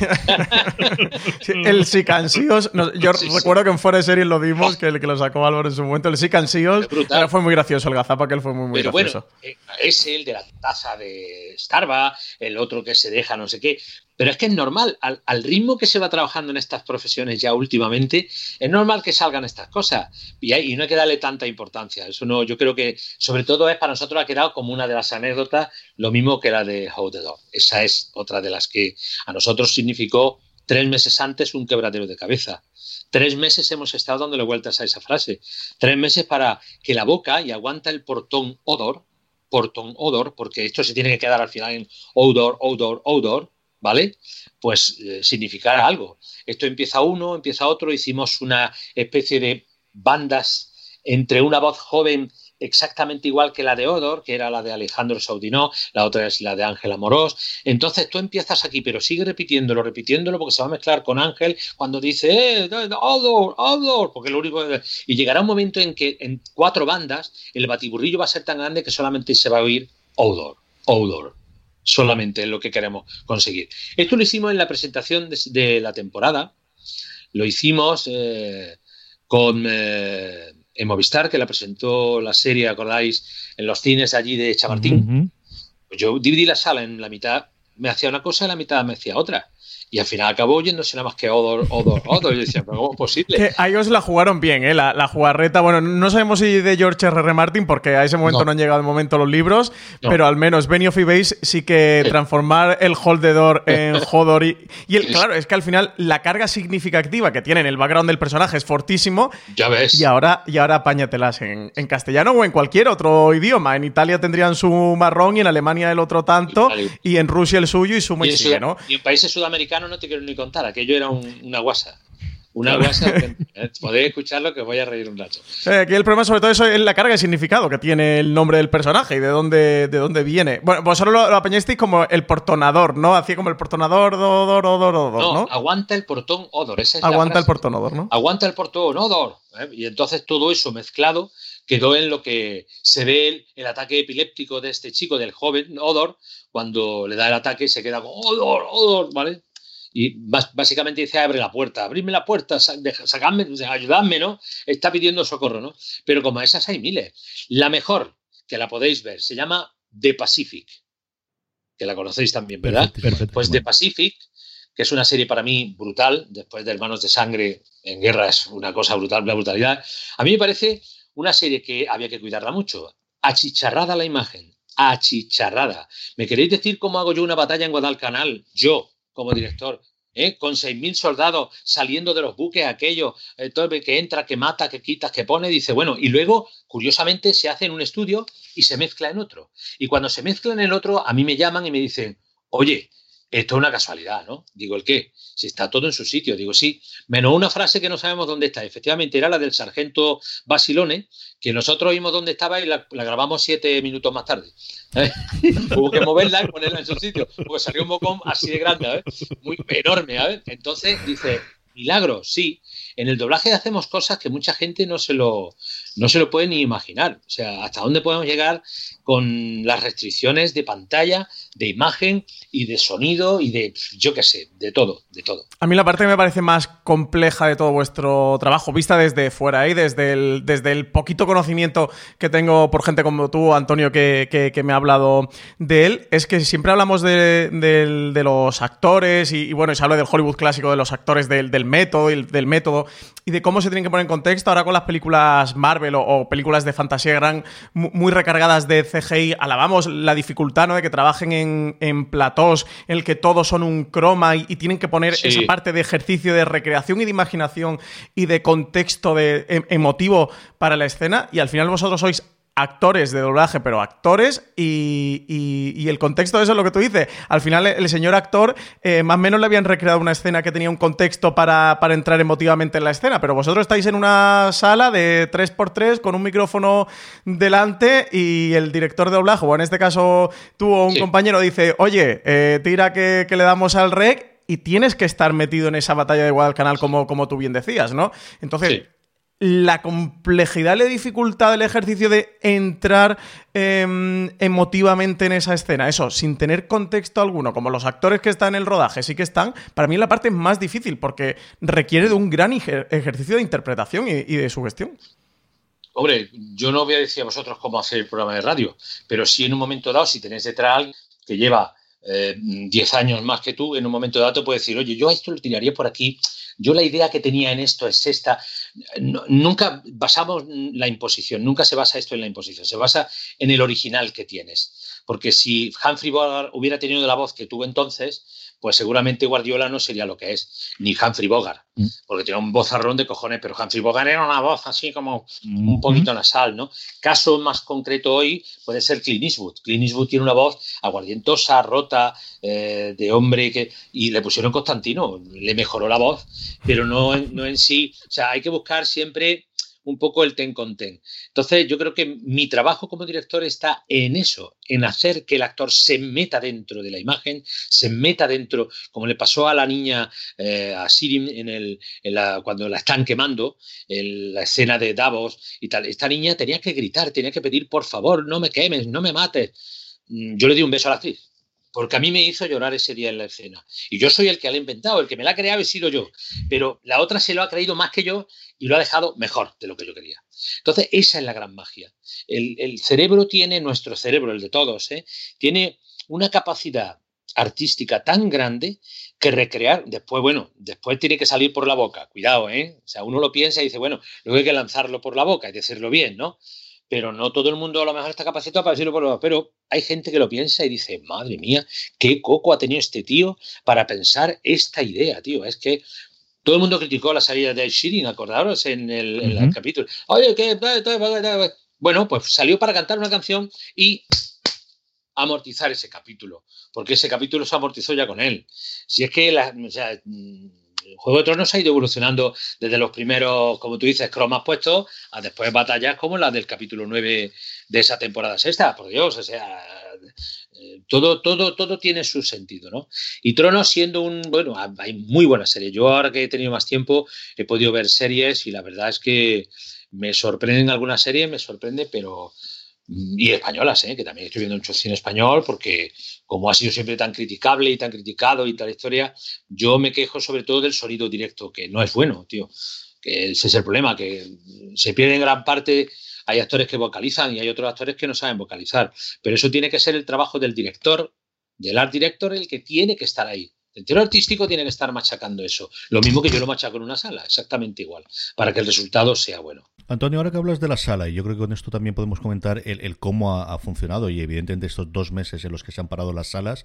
Sí, el sicansíos, no, yo sí, recuerdo sí. que en Fuera de Series lo vimos, oh. que, el, que lo sacó Álvaro en su momento, el sicansíos, pero fue muy gracioso el gazapa, que él fue muy, muy
pero
gracioso.
Bueno, es el de la taza de Starbucks, el otro que se deja no sé qué. Pero es que es normal, al, al ritmo que se va trabajando en estas profesiones ya últimamente, es normal que salgan estas cosas y, hay, y no hay que darle tanta importancia. Eso no, yo creo que sobre todo es para nosotros ha quedado como una de las anécdotas, lo mismo que la de How the Dog. Esa es otra de las que a nosotros significó Tres meses antes, un quebradero de cabeza. Tres meses hemos estado dándole vueltas a esa frase. Tres meses para que la boca, y aguanta el portón odor, portón odor, porque esto se tiene que quedar al final en odor, odor, odor, ¿vale? Pues eh, significará algo. Esto empieza uno, empieza otro, hicimos una especie de bandas entre una voz joven exactamente igual que la de Odor, que era la de Alejandro Saudinó, la otra es la de Ángel Amorós. Entonces tú empiezas aquí, pero sigue repitiéndolo, repitiéndolo, porque se va a mezclar con Ángel cuando dice eh, Odor, Odor, porque lo único que... Y llegará un momento en que en cuatro bandas el batiburrillo va a ser tan grande que solamente se va a oír Odor, Odor. Solamente es lo que queremos conseguir. Esto lo hicimos en la presentación de, de la temporada, lo hicimos eh, con... Eh, en Movistar, que la presentó la serie, ¿acordáis? En los cines allí de Chamartín. Uh-huh. Pues yo dividí la sala en la mitad, me hacía una cosa y la mitad me hacía otra. Y al final acabó oyéndose nada más que odor, odor, odor. Y yo decía, ¿pero cómo es posible?
Que a ellos la jugaron bien, ¿eh? La, la jugarreta. Bueno, no sabemos si de George R R. Martin, porque a ese momento no, no han llegado de momento los libros, no. Pero al menos Benioff y Weiss sí que sí. Transformar el hold the door en Hodor. Y, y el, claro, es que al final la carga significativa que tiene en el background del personaje es fortísimo.
Ya ves.
Y ahora, y ahora apáñatelas en, en castellano o en cualquier otro idioma. En Italia tendrían su marrón y en Alemania el otro tanto. Y, y en Rusia el suyo y su
y,
sigue, ¿no?
Y en países sudamericanos no te quiero ni contar. Aquello era un, una guasa. Una guasa. Que, eh, podéis escucharlo que os voy a reír un rato.
Eh, aquí el problema sobre todo eso es la carga de significado que tiene el nombre del personaje y de dónde, de dónde viene. Bueno, vosotros lo, lo apañasteis como el portonador, ¿no? Hacía como el portonador, odor, odor, odor, ¿no?
No, aguanta el portón odor. Esa es
aguanta
la
el portón odor, ¿no?
Aguanta el portón odor. ¿eh? Y entonces todo eso mezclado quedó en lo que se ve el, el ataque epiléptico de este chico, del joven Odor, cuando le da el ataque se queda como odor, odor, ¿vale? Y básicamente dice, abre la puerta, abridme la puerta, sacadme, ayudadme, ¿no? Está pidiendo socorro, ¿no? Pero como esas hay miles. La mejor, que la podéis ver, se llama The Pacific, que la conocéis también, ¿verdad?
Perfecto, perfecto,
pues The Pacific, que es una serie para mí brutal, después de Hermanos de Sangre en guerra es una cosa brutal, la brutalidad. A mí me parece una serie que había que cuidarla mucho. Achicharrada la imagen, achicharrada. ¿Me queréis decir cómo hago yo una batalla en Guadalcanal? Yo, como director, ¿eh? Con seis mil soldados saliendo de los buques, aquello, eh, todo el que entra, que mata, que quita, que pone, dice, bueno, y luego, curiosamente, se hace en un estudio y se mezcla en otro. Y cuando se mezcla en el otro, a mí me llaman y me dicen, oye, esto es una casualidad, ¿no? Digo, ¿el qué? Si está todo en su sitio. Digo, sí, menos una frase que no sabemos dónde está. Efectivamente, era la del sargento Basilone, que nosotros oímos dónde estaba y la, la grabamos siete minutos más tarde. ¿Eh? Hubo que moverla y ponerla en su sitio, porque salió un bocón así de grande, ¿eh? Muy enorme, ¿eh? Entonces dice, milagro, sí. En el doblaje hacemos cosas que mucha gente no se lo, no se lo puede ni imaginar. O sea, hasta dónde podemos llegar con las restricciones de pantalla, de imagen y de sonido y de, yo qué sé, de todo, de todo.
A mí la parte que me parece más compleja de todo vuestro trabajo, vista desde fuera y ¿eh? desde, el, desde el poquito conocimiento que tengo por gente como tú, Antonio, que, que, que me ha hablado de él, es que siempre hablamos de, de, de los actores y, y bueno, y se habla del Hollywood clásico de los actores, del, del método y del método y de cómo se tienen que poner en contexto. Ahora con las películas Marvel o, o películas de fantasía gran muy recargadas de C G I, alabamos la dificultad, ¿no? De que trabajen en, en platós en el que todos son un croma y, y tienen que poner sí. esa parte de ejercicio de recreación y de imaginación y de contexto de, em, emotivo para la escena, y al final vosotros sois actores de doblaje, pero actores y, y, y el contexto de eso es lo que tú dices. Al final el señor actor eh, más o menos le habían recreado una escena que tenía un contexto para, para entrar emotivamente en la escena, pero vosotros estáis en una sala de tres por tres con un micrófono delante y el director de doblaje, o en este caso tú o un sí. compañero dice, oye, eh, tira que, que le damos al rec y tienes que estar metido en esa batalla de Guadalcanal como, como tú bien decías, ¿no? Entonces... Sí. La complejidad y la dificultad del ejercicio de entrar eh, emotivamente en esa escena, eso, sin tener contexto alguno, como los actores que están en el rodaje sí que están, para mí es la parte más difícil, porque requiere de un gran ejer- ejercicio de interpretación y, y de sugestión.
Hombre, yo no voy a decir a vosotros cómo hacer el programa de radio, pero sí en un momento dado, si tenéis detrás a alguien que lleva eh, diez años más que tú, en un momento dado te puede decir, oye, yo a esto lo tiraría por aquí, yo la idea que tenía en esto es esta. No, nunca basamos la imposición, nunca se basa esto en la imposición, se basa en el original que tienes. Porque si Humphrey Bogart hubiera tenido la voz que tuvo entonces, pues seguramente Guardiola no sería lo que es, ni Humphrey Bogart, mm. porque tenía un vozarrón de cojones, pero Humphrey Bogart era una voz así como mm. un poquito nasal, ¿no? Caso más concreto hoy puede ser Clint Eastwood. Clint Eastwood tiene una voz aguardientosa, rota, eh, de hombre, que y le pusieron Constantino, le mejoró la voz, pero no, no en sí. O sea, hay que buscar siempre un poco el ten con ten. Entonces, yo creo que mi trabajo como director está en eso, en hacer que el actor se meta dentro de la imagen, se meta dentro, como le pasó a la niña, eh, a Siri, en el, en la, cuando la están quemando, en la escena de Davos y tal. Esta niña tenía que gritar, tenía que pedir, por favor, no me quemes, no me mates. Yo le di un beso a la actriz, porque a mí me hizo llorar ese día en la escena. Y yo soy el que la ha inventado, el que me la ha creado he sido yo. Pero la otra se lo ha creído más que yo y lo ha dejado mejor de lo que yo quería. Entonces, esa es la gran magia. El, el cerebro tiene, nuestro cerebro, el de todos, ¿eh? tiene una capacidad artística tan grande que recrear, después, bueno, después tiene que salir por la boca. Cuidado, ¿eh? O sea, uno lo piensa y dice, bueno, luego hay que lanzarlo por la boca y decirlo bien, ¿no? Pero no todo el mundo a lo mejor está capacitado para decirlo por la boca. Pero hay gente que lo piensa y dice, madre mía, qué coco ha tenido este tío para pensar esta idea, tío. Es que todo el mundo criticó la salida de Sheeran, acordaros en el, uh-huh. en el capítulo. Oye, ¿qué? Bueno, pues salió para cantar una canción y amortizar ese capítulo, porque ese capítulo se amortizó ya con él. Si es que la, o sea, Juego de Tronos ha ido evolucionando desde los primeros, como tú dices, cromas puestos, a después batallas como la del capítulo nueve de esa temporada sexta, por Dios, o sea, todo, todo, todo tiene su sentido, ¿no? Y Tronos siendo un, bueno, hay muy buenas series. Yo ahora que he tenido más tiempo he podido ver series y la verdad es que me sorprenden algunas series, me sorprende, pero... Y españolas, ¿eh? Que también estoy viendo mucho cine español porque como ha sido siempre tan criticable y tan criticado y tal historia, yo me quejo sobre todo del sonido directo, que no es bueno, tío. Que ese es el problema, que se pierde en gran parte. Hay actores que vocalizan y hay otros actores que no saben vocalizar, pero eso tiene que ser el trabajo del director, del art director, el que tiene que estar ahí. El director artístico tiene que estar machacando eso. Lo mismo que yo lo machaco en una sala, exactamente igual, para que el resultado sea bueno.
Antonio, ahora que hablas de la sala, y yo creo que con esto también podemos comentar el, el cómo ha, ha funcionado, y evidentemente estos dos meses en los que se han parado las salas.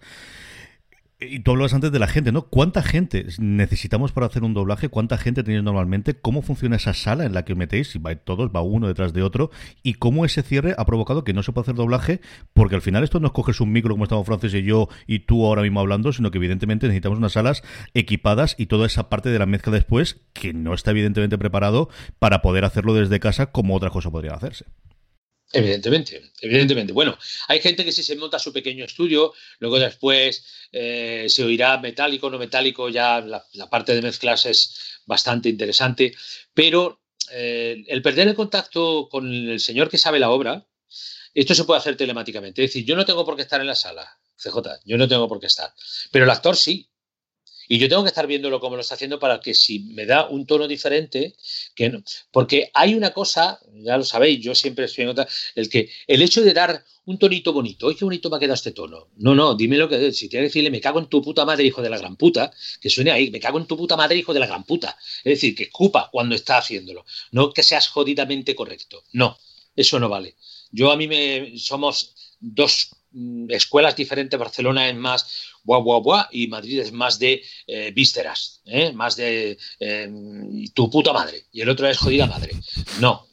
Y tú hablabas antes de la gente, ¿no? ¿Cuánta gente necesitamos para hacer un doblaje? ¿Cuánta gente tenéis normalmente? ¿Cómo funciona esa sala en la que os metéis? Si va todos, va uno detrás de otro. ¿Y cómo ese cierre ha provocado que no se pueda hacer doblaje? Porque al final esto no es coges un micro como estamos Francis y yo y tú ahora mismo hablando, sino que evidentemente necesitamos unas salas equipadas y toda esa parte de la mezcla después que no está evidentemente preparado para poder hacerlo desde casa como otra cosa podría hacerse.
Evidentemente, evidentemente. Bueno, hay gente que si se monta su pequeño estudio, luego después eh, se oirá metálico, no metálico, ya la, la parte de mezclas es bastante interesante, pero eh, el perder el contacto con el señor que sabe la obra, esto se puede hacer telemáticamente. Es decir, yo no tengo por qué estar en la sala, C J, yo no tengo por qué estar, pero el actor sí. Y yo tengo que estar viéndolo como lo está haciendo para que si me da un tono diferente, que no, porque hay una cosa, ya lo sabéis, yo siempre estoy en otra, el que el hecho de dar un tonito bonito, ¡ay, qué bonito me ha quedado este tono! No, no, dime lo que es, si tienes que decirle, me cago en tu puta madre, hijo de la gran puta, que suene ahí, me cago en tu puta madre, hijo de la gran puta. Es decir, que escupa cuando está haciéndolo, no que seas jodidamente correcto. No, eso no vale. Yo a mí me, somos dos escuelas diferentes, Barcelona es más guau, guau, guau, y Madrid es más de eh, vísceras, ¿eh? Más de eh, tu puta madre, y el otro es jodida madre. No,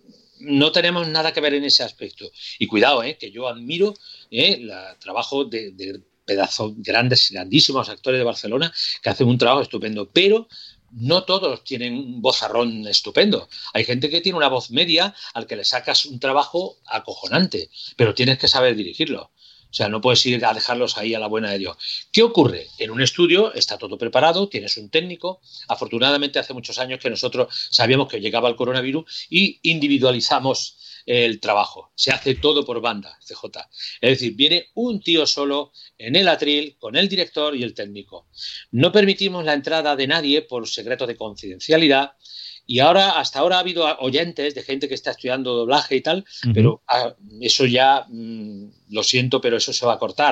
no tenemos nada que ver en ese aspecto. Y cuidado, ¿eh? Que yo admiro ¿eh? el trabajo de, de pedazos grandes, grandísimos actores de Barcelona que hacen un trabajo estupendo, pero no todos tienen un vozarrón estupendo. Hay gente que tiene una voz media al que le sacas un trabajo acojonante, pero tienes que saber dirigirlo. O sea, no puedes ir a dejarlos ahí a la buena de Dios. ¿Qué ocurre? En un estudio está todo preparado, tienes un técnico. Afortunadamente, hace muchos años que nosotros sabíamos que llegaba el coronavirus y individualizamos el trabajo. Se hace todo por banda, C J. Es decir, viene un tío solo en el atril con el director y el técnico. No permitimos la entrada de nadie por secreto de confidencialidad. Y ahora, hasta ahora ha habido oyentes de gente que está estudiando doblaje y tal, uh-huh. pero ah, eso ya, mmm, lo siento, pero eso se va a cortar.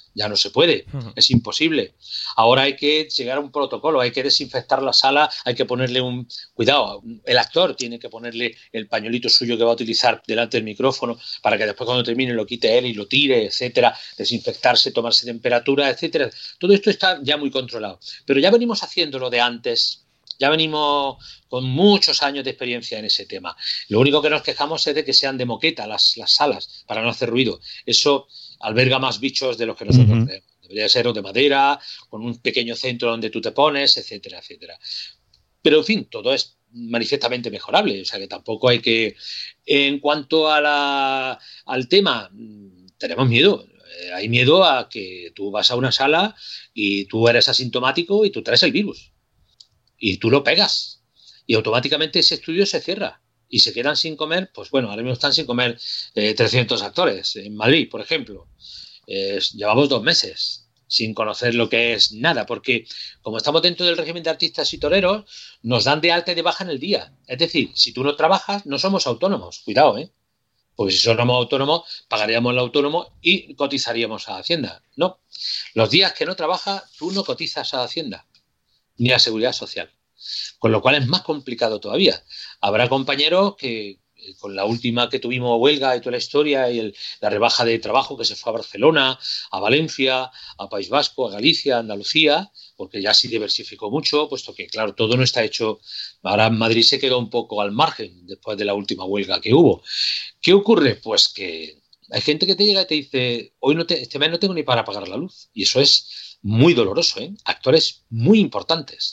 Ya no se puede, uh-huh. Es imposible. Ahora hay que llegar a un protocolo, hay que desinfectar la sala, hay que ponerle un... Cuidado, el actor tiene que ponerle el pañuelito suyo que va a utilizar delante del micrófono para que después cuando termine lo quite él y lo tire, etcétera. Desinfectarse, tomarse temperatura, etcétera. Todo esto está ya muy controlado. Pero ya venimos haciéndolo de antes. Ya venimos con muchos años de experiencia en ese tema. Lo único que nos quejamos es de que sean de moqueta las, las salas para no hacer ruido. Eso alberga más bichos de los que nosotros uh-huh. creemos. Debería ser o de madera, con un pequeño centro donde tú te pones, etcétera, etcétera. Pero, en fin, todo es manifiestamente mejorable. O sea, que tampoco hay que... En cuanto a la, al tema, tenemos miedo. Eh, hay miedo a que tú vas a una sala y tú eres asintomático y tú traes el virus. Y tú lo pegas. Y automáticamente ese estudio se cierra. Y se quedan sin comer, pues bueno, ahora mismo están sin comer eh, trescientos actores. En Madrid, por ejemplo. Eh, llevamos dos meses sin conocer lo que es nada, porque como estamos dentro del régimen de artistas y toreros, nos dan de alta y de baja en el día. Es decir, si tú no trabajas, no somos autónomos. Cuidado, ¿eh? Porque si somos autónomos, pagaríamos el autónomo y cotizaríamos a Hacienda. No. Los días que no trabajas, tú no cotizas a Hacienda, ni a Seguridad Social. Con lo cual es más complicado todavía. Habrá compañeros que, con la última que tuvimos huelga y toda la historia y el, la rebaja de trabajo que se fue a Barcelona, a Valencia, a País Vasco, a Galicia, a Andalucía, porque ya se diversificó mucho, puesto que, claro, todo no está hecho. Ahora Madrid se quedó un poco al margen después de la última huelga que hubo. ¿Qué ocurre? Pues que hay gente que te llega y te dice, hoy no te, este mes no tengo ni para pagar la luz. Y eso es muy doloroso, ¿eh? Actores muy importantes,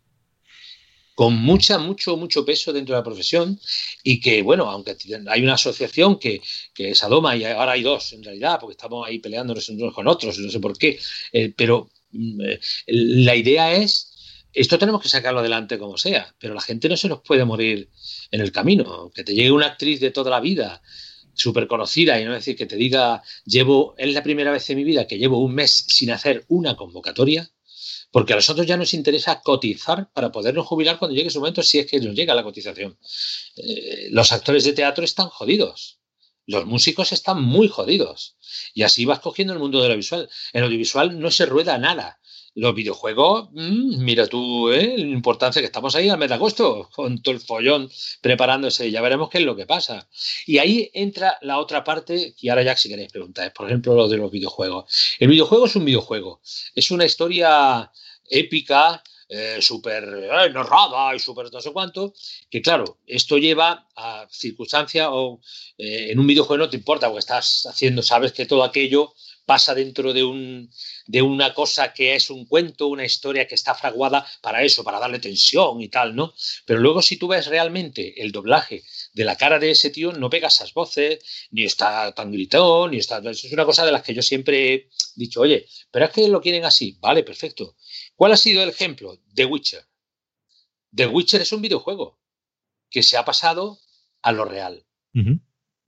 con mucha, mucho, mucho peso dentro de la profesión y que, bueno, aunque hay una asociación que, que es ADOMA y ahora hay dos en realidad, porque estamos ahí peleándonos unos con otros, no sé por qué, eh, pero eh, la idea es, esto tenemos que sacarlo adelante como sea, pero la gente no se nos puede morir en el camino. Que te llegue una actriz de toda la vida, súper conocida, y no decir que te diga, llevo, es la primera vez en mi vida que llevo un mes sin hacer una convocatoria. Porque a nosotros ya nos interesa cotizar para podernos jubilar cuando llegue su momento, si es que nos llega la cotización. Eh, los actores de teatro están jodidos. Los músicos están muy jodidos. Y así vas cogiendo el mundo del audiovisual. En el audiovisual no se rueda nada. Los videojuegos, mmm, mira tú, ¿eh? La importancia que estamos ahí al mes de agosto, con todo el follón preparándose. Ya veremos qué es lo que pasa. Y ahí entra la otra parte, y ahora ya si queréis preguntar, por ejemplo, lo de los videojuegos. El videojuego es un videojuego. Es una historia épica, eh, súper eh, narrada y súper no sé cuánto, que claro, esto lleva a circunstancias o eh, en un videojuego no te importa, porque estás haciendo, sabes que todo aquello pasa dentro de, un, de una cosa que es un cuento, una historia que está fraguada para eso, para darle tensión y tal, ¿no? Pero luego si tú ves realmente el doblaje de la cara de ese tío, no pega esas voces, ni está tan gritón, ni está... Eso es una cosa de las que yo siempre he dicho, oye, pero es que lo quieren así. Vale, perfecto. ¿Cuál ha sido el ejemplo? The Witcher. The Witcher es un videojuego que se ha pasado a lo real. Uh-huh.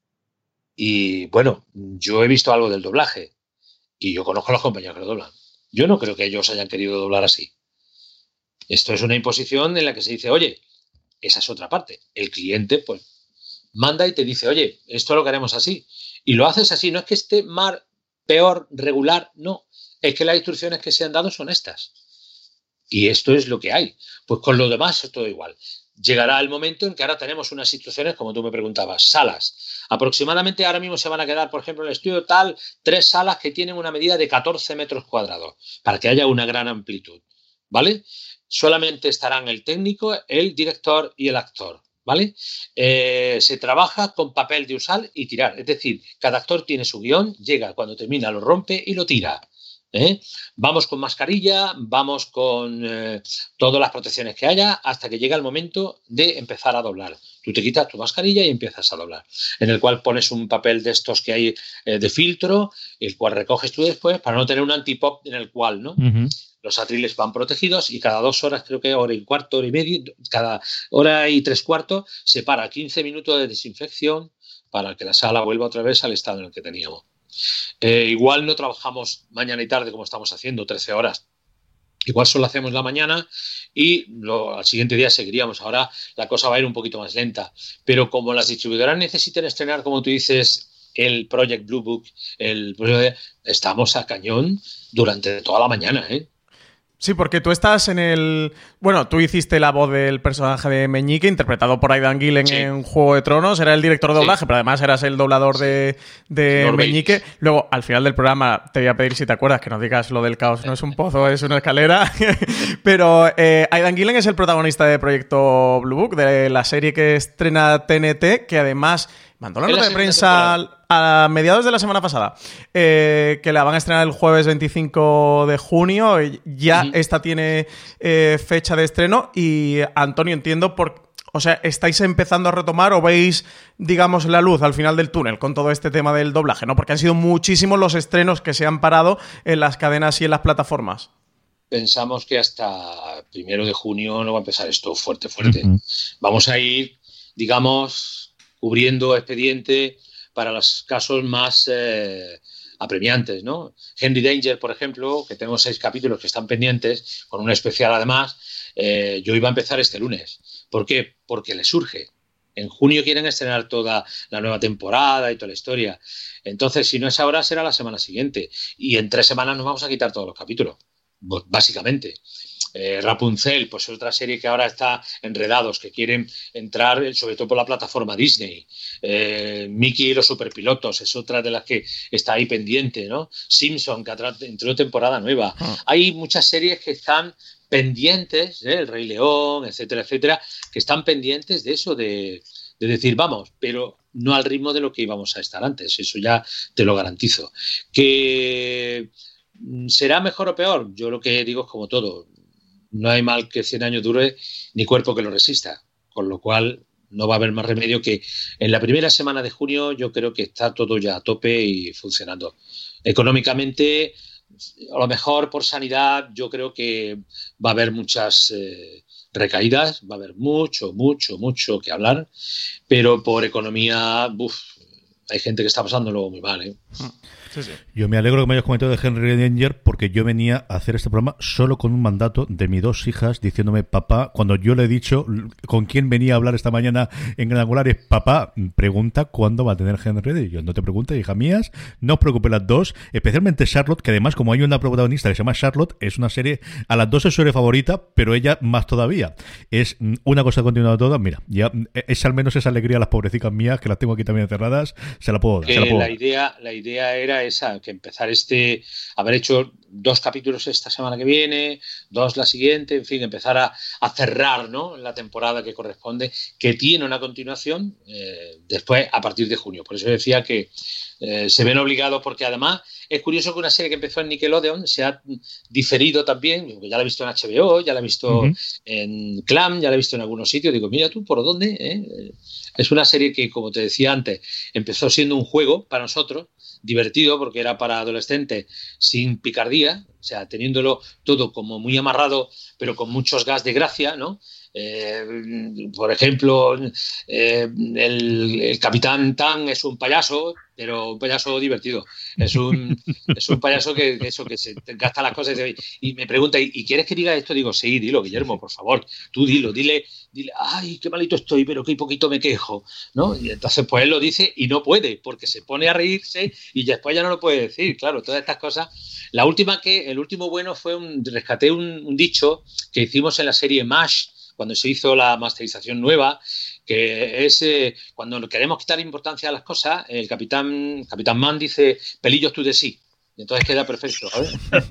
Y bueno, yo he visto algo del doblaje. Y yo conozco a los compañeros que lo doblan. Yo no creo que ellos hayan querido doblar así. Esto es una imposición en la que se dice, oye, esa es otra parte. El cliente, pues, manda y te dice, oye, esto lo queremos así. Y lo haces así. No es que esté mal, peor, regular, no. Es que las instrucciones que se han dado son estas. Y esto es lo que hay. Pues con lo demás es todo igual. Llegará el momento en que ahora tenemos unas situaciones, como tú me preguntabas, salas. Aproximadamente ahora mismo se van a quedar, por ejemplo, en el estudio tal, tres salas que tienen una medida de catorce metros cuadrados, para que haya una gran amplitud, ¿vale? Solamente estarán el técnico, el director y el actor, ¿vale? Eh, se trabaja con papel de usar y tirar. Es decir, cada actor tiene su guión, llega, cuando termina lo rompe y lo tira. ¿Eh? Vamos con mascarilla, vamos con eh, todas las protecciones que haya hasta que llega el momento de empezar a doblar. Tú te quitas tu mascarilla y empiezas a doblar, en el cual pones un papel de estos que hay eh, de filtro, el cual recoges tú después para no tener un antipop en el cual, ¿no? Uh-huh. Los atriles van protegidos y cada dos horas, creo que hora y cuarto, hora y media, cada hora y tres cuartos se para quince minutos de desinfección para que la sala vuelva otra vez al estado en el que teníamos. Eh, igual no trabajamos mañana y tarde como estamos haciendo, trece horas. Igual solo hacemos la mañana y lo, al siguiente día seguiríamos. Ahora la cosa va a ir un poquito más lenta. Pero como las distribuidoras necesitan estrenar, como tú dices, el Project Blue Book, el, estamos a cañón durante toda la mañana, ¿eh?
Sí, porque tú estás en el... Bueno, tú hiciste la voz del personaje de Meñique, interpretado por Aidan Gillen sí. en Juego de Tronos. Era el director de doblaje, sí. pero además eras el doblador sí. de, de Meñique. Luego, al final del programa, te voy a pedir si te acuerdas, que nos digas lo del caos. No es un pozo, es una escalera. Pero eh, Aidan Gillen es el protagonista de Proyecto Blue Book, de la serie que estrena T N T, que además... Mandó la nota de prensa a mediados de la semana pasada, eh, que la van a estrenar el jueves veinticinco de junio. Ya uh-huh. esta tiene eh, fecha de estreno. Y, Antonio, entiendo por... O sea, ¿estáis empezando a retomar o veis, digamos, la luz al final del túnel con todo este tema del doblaje, ¿no? Porque han sido muchísimos los estrenos que se han parado en las cadenas y en las plataformas.
Pensamos que hasta primero de junio no va a empezar esto fuerte, fuerte. Uh-huh. Vamos a ir, digamos... cubriendo expediente para los casos más eh, apremiantes, ¿no? Henry Danger, por ejemplo, que tengo seis capítulos que están pendientes, con un especial además, eh, yo iba a empezar este lunes. ¿Por qué? Porque le surge. En junio quieren estrenar toda la nueva temporada y toda la historia. Entonces, si no es ahora, será la semana siguiente. Y en tres semanas nos vamos a quitar todos los capítulos, básicamente. Eh, Rapunzel, pues es otra serie que ahora está enredados, que quieren entrar sobre todo por la plataforma Disney. eh, Mickey y los superpilotos es otra de las que está ahí pendiente, ¿no? Simpson, que entró temporada nueva. Ah. Hay muchas series que están pendientes, ¿eh? El Rey León, etcétera, etcétera, que están pendientes de eso, de, de decir, vamos, pero no al ritmo de lo que íbamos a estar antes, eso ya te lo garantizo. ¿Que será mejor o peor? Yo lo que digo es como todo. No hay mal que cien años dure, ni cuerpo que lo resista. Con lo cual, no va a haber más remedio que en la primera semana de junio yo creo que está todo ya a tope y funcionando. Económicamente, a lo mejor por sanidad, yo creo que va a haber muchas eh, recaídas, va a haber mucho, mucho, mucho que hablar, pero por economía, uf, hay gente que está pasándolo muy mal, ¿eh?
Sí, sí. Yo me alegro que me hayas comentado de Henry Danger, porque yo venía a hacer este programa solo con un mandato de mis dos hijas diciéndome, papá, cuando yo le he dicho con quién venía a hablar esta mañana en Gran Angular, es, papá, pregunta cuándo va a tener Henry Danger. Yo, no te preguntes, hija mías, no os preocupéis las dos, especialmente Charlotte, que además, como hay una protagonista que se llama Charlotte, es una serie, a las dos es su serie favorita, pero ella más todavía. Es una cosa continuada toda. Mira, ya es al menos esa alegría a las pobrecicas mías, que las tengo aquí también encerradas, se la puedo dar.
Que
se la, puedo
la
dar.
idea, la idea era esa, que empezar este, haber hecho dos capítulos esta semana que viene, dos la siguiente, en fin, empezar a, a cerrar, ¿no?, la temporada que corresponde, que tiene una continuación eh, después a partir de junio. Por eso decía que eh, se ven obligados, porque además es curioso que una serie que empezó en Nickelodeon se ha diferido también. Ya la he visto en H B O, ya la he visto uh-huh. en Clam, ya la he visto en algunos sitios. Digo, mira tú, ¿por dónde? ¿Eh? Es una serie que, como te decía antes, empezó siendo un juego para nosotros, divertido porque era para adolescentes, sin picardía, o sea, teniéndolo todo como muy amarrado, pero con muchos gas de gracia, ¿no? Eh, por ejemplo, eh, el, el Capitán Tan es un payaso, pero un payaso divertido. Es un, es un payaso que, que eso, que se gasta las cosas y, y me pregunta, ¿y, ¿y quieres que diga esto? Digo, sí, dilo, Guillermo, por favor, tú dilo, dile, dile, ay, qué malito estoy, pero qué poquito me quejo, ¿no? Y entonces pues él lo dice y no puede, porque se pone a reírse y después ya no lo puede decir. Claro, todas estas cosas. La última que, el último bueno fue un, rescaté un, un dicho que hicimos en la serie MASH, cuando se hizo la masterización nueva, que es eh, cuando queremos quitar importancia a las cosas, el capitán Capitán Man dice, pelillos tú de sí. Y entonces queda perfecto, a ver.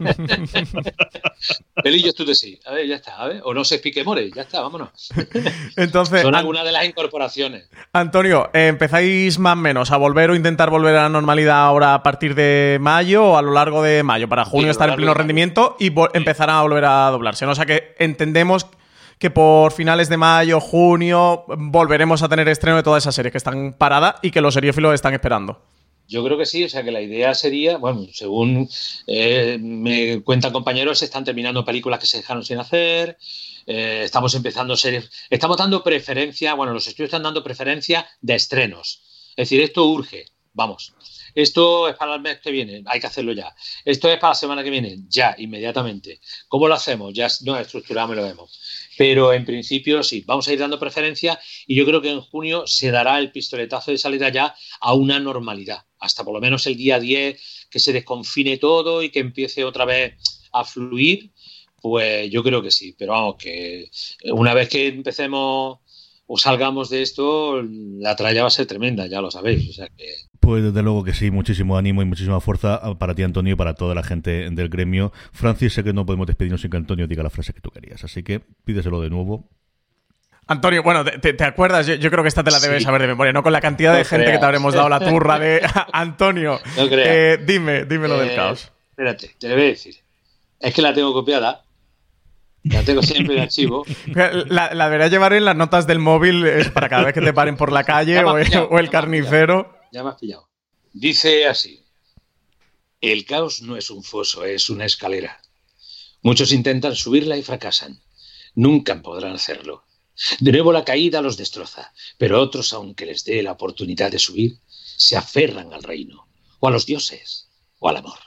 Pelillos tú de sí. A ver, ya está, a ver. O no se explique more, ya está, vámonos.
Entonces,
son algunas de las incorporaciones.
Antonio, eh, ¿empezáis más o menos a volver o intentar volver a la normalidad ahora a partir de mayo o a lo largo de mayo? Para junio sí, estar en pleno rendimiento y vo- sí. empezar a volver a doblarse, ¿no? O sea que entendemos que por finales de mayo, junio, volveremos a tener estreno de todas esas series que están paradas y que los seriéfilos están esperando.
Yo creo que sí, o sea que la idea sería, bueno, según eh, me cuentan compañeros, se están terminando películas que se dejaron sin hacer, eh, estamos empezando series, estamos dando preferencia, bueno, los estudios están dando preferencia de estrenos. Es decir, esto urge, vamos. Esto es para el mes que viene, hay que hacerlo ya. Esto es para la semana que viene, ya, inmediatamente. ¿Cómo lo hacemos? Ya nos estructuramos y lo vemos. Pero en principio sí, vamos a ir dando preferencia y yo creo que en junio se dará el pistoletazo de salida ya a una normalidad. hasta por lo menos el día diez, que se desconfine todo y que empiece otra vez a fluir, pues yo creo que sí. Pero vamos, que una vez que empecemos o salgamos de esto, la tralla va a ser tremenda, ya lo sabéis. O sea que...
Pues desde luego que sí, muchísimo ánimo y muchísima fuerza para ti, Antonio, y para toda la gente del gremio. Francis, sé que no podemos despedirnos sin que Antonio diga la frase que tú querías, así que pídeselo de nuevo.
Antonio, bueno, ¿te, te acuerdas? Yo, yo creo que esta te la debes
Sí.
saber de memoria, ¿no? Con la cantidad
No
de gente
creas.
que te habremos dado la turra de Antonio.
No creas.
eh, dime, dime lo
Eh,
del caos.
Espérate, te lo voy a decir. Es que la tengo copiada. La tengo siempre en archivo.
La, la deberías llevar en las notas del móvil es para cada vez que te paren por la calle
Ya me
o,
has pillado,
o el
ya me has
carnicero.
Ya me has pillado. Dice así: el caos no es un foso, es una escalera. Muchos intentan subirla y fracasan. Nunca podrán hacerlo. De nuevo la caída los destroza, pero otros, aunque les dé la oportunidad de subir, se aferran al reino, o a los dioses, o al amor.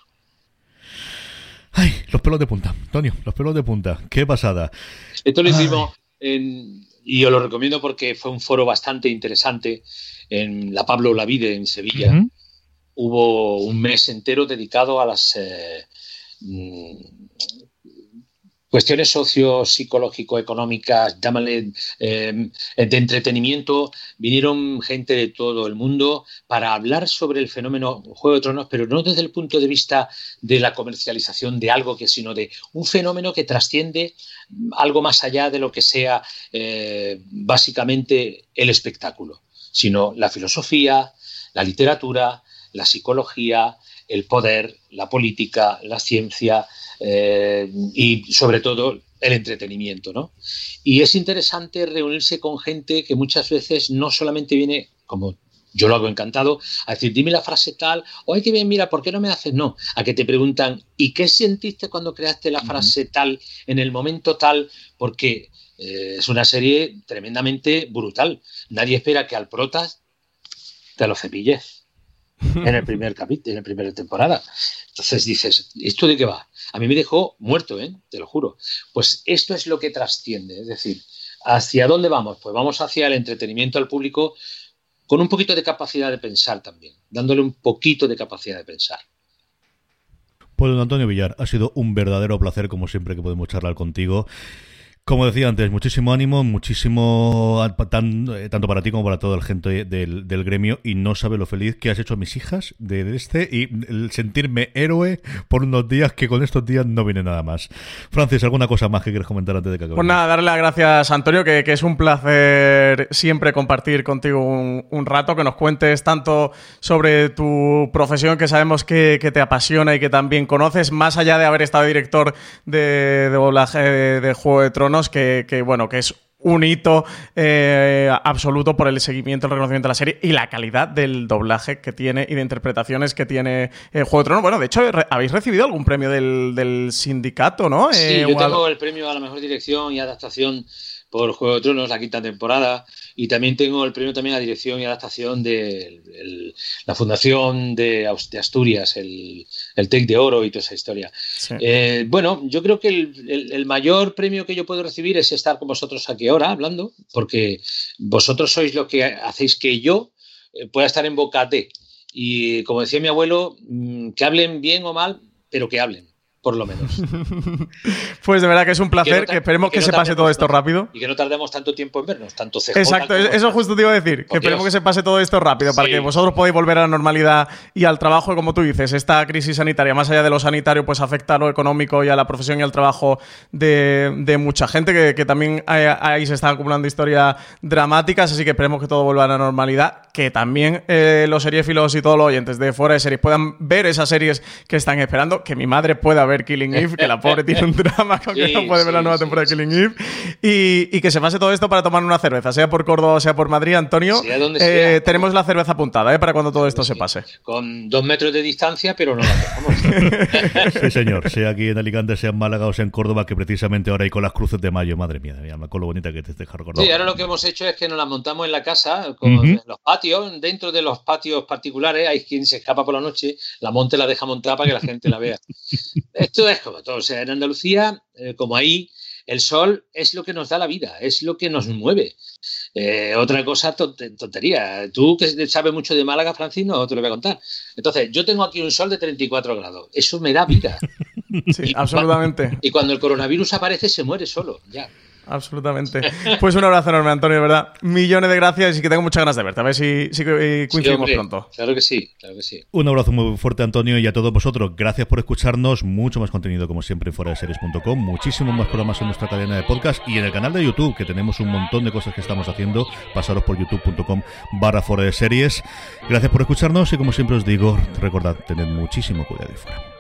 Ay, los pelos de punta, Antonio, los pelos de punta, qué pasada.
Esto lo
Ay.
hicimos en, y os lo recomiendo porque fue un foro bastante interesante en la Pablo Olavide en Sevilla.
Uh-huh.
Hubo un mes entero dedicado a las eh, mm, cuestiones socio-psicológico-económicas, llámale eh, de entretenimiento. Vinieron gente de todo el mundo para hablar sobre el fenómeno Juego de Tronos, pero no desde el punto de vista de la comercialización de algo, que sino de un fenómeno que trasciende algo más allá de lo que sea eh, básicamente el espectáculo, sino la filosofía, la literatura, la psicología, el poder, la política, la ciencia eh, y sobre todo el entretenimiento, ¿no? Y es interesante reunirse con gente que muchas veces no solamente viene, como yo lo hago encantado, a decir, dime la frase tal, o hay que bien, mira, ¿por qué no me haces? No, a que te preguntan, ¿y qué sentiste cuando creaste la frase tal, en el momento tal? Porque eh, es una serie tremendamente brutal. Nadie espera que al prota te lo cepilles en el primer capítulo, en la primera temporada. Entonces dices, ¿esto de qué va? A mí me dejó muerto, ¿eh? Te lo juro. Pues esto es lo que trasciende, es decir, ¿hacia dónde vamos? Pues vamos hacia el entretenimiento al público con un poquito de capacidad de pensar también, dándole un poquito de capacidad de pensar.
Pues don Antonio Villar, ha sido un verdadero placer, como siempre, que podemos charlar contigo. Como decía antes, muchísimo ánimo, muchísimo tan, tanto para ti como para toda la gente del, del gremio, y no sabe lo feliz que has hecho a mis hijas de, de este, y el sentirme héroe por unos días que con estos días no viene nada más. Francis, ¿alguna cosa más que quieres comentar antes de que acabemos?
Pues nada, darle las gracias, Antonio, que, que es un placer siempre compartir contigo un, un rato, que nos cuentes tanto sobre tu profesión, que sabemos que, que te apasiona y que también conoces, más allá de haber estado director de, de doblaje de, de Juego de Tronos, que, que bueno, que es un hito eh, absoluto por el seguimiento, el reconocimiento de la serie y la calidad del doblaje que tiene y de interpretaciones que tiene eh, Juego de Tronos. Bueno, de hecho, re- habéis recibido algún premio del, del sindicato, ¿no?
Sí,
Eh,
yo
o
tengo
algo-
el premio a la mejor dirección y adaptación por Juego de Tronos, la quinta temporada, y también tengo el premio también a dirección y adaptación de el- la Fundación de, Aus- de Asturias, el, el Tec de Oro y toda esa historia.
Sí.
Eh, bueno, yo creo que el, el- el mayor premio que yo puedo recibir es estar con vosotros aquí ahora hablando, porque vosotros sois lo que hacéis que yo eh, pueda estar en boca de. Y como decía mi abuelo, mm, que hablen bien o mal, pero que hablen, por lo menos.
Pues de verdad que es un placer,
Que
que,
no ta-
esperemos
que
que,
no
se pase
tardemos
todo esto
tanto.
rápido.
Y que no tardemos tanto tiempo en vernos, tanto C J
Exacto,
como-
eso justo te iba a decir, que
Por
esperemos
Dios.
que se pase todo esto rápido para
Sí.
que vosotros podáis volver a la normalidad y al trabajo, como tú dices, esta crisis sanitaria, más allá de lo sanitario, pues afecta a lo económico y a la profesión y al trabajo de, de mucha gente, que, que también ahí, ahí se están acumulando historias dramáticas, así que esperemos que todo vuelva a la normalidad, que también eh, los seriéfilos y todos los oyentes de Fuera de Series puedan ver esas series que están esperando, que mi madre pueda ver Killing Eve, que la pobre tiene un drama con que
Sí,
no puede ver la
sí,
nueva
sí,
temporada
sí,
de Killing Eve, y, y que se pase todo esto para tomar una cerveza, sea por Córdoba o sea por Madrid, Antonio.
Sea donde
eh,
sea.
tenemos la cerveza apuntada, ¿eh? Para cuando todo esto se
Sí,
pase.
con dos metros de distancia, pero no la dejamos.
Sí, señor, sea aquí en Alicante, sea en Málaga o sea en Córdoba, que precisamente ahora hay con las cruces de mayo, madre mía, mira, con lo bonita que te deja recordar.
Sí, ahora lo que hemos hecho es que nos las montamos en la casa, con
Ujú.
los patios, dentro de los patios particulares, hay quien se escapa por la noche, la monte la deja montada para que la gente la vea. Esto es como todo, o sea, en Andalucía, eh, como ahí, El sol es lo que nos da la vida, es lo que nos mueve. Eh, otra cosa, tontería. Tú que sabes mucho de Málaga, Francis, no te lo voy a contar. Entonces, yo tengo aquí un sol de treinta y cuatro grados. Eso me da vida.
Sí,
y
absolutamente.
Cuando, y cuando el coronavirus aparece, se muere solo, ya.
Absolutamente. Pues un abrazo enorme, Antonio, de verdad. Millones de gracias y que tengo muchas ganas de verte. A ver si, si coincidimos sí, hombre, pronto.
Claro que sí, claro que sí.
Un abrazo muy fuerte, Antonio, y a todos vosotros. Gracias por escucharnos. Mucho más contenido, como siempre, en fuera de series punto com. Muchísimos más programas en nuestra cadena de podcast y en el canal de YouTube, que tenemos un montón de cosas que estamos haciendo. Pasaros por youtube punto com barra fuera de series. Gracias por escucharnos y, como siempre os digo, recordad, tened muchísimo cuidado y fuera.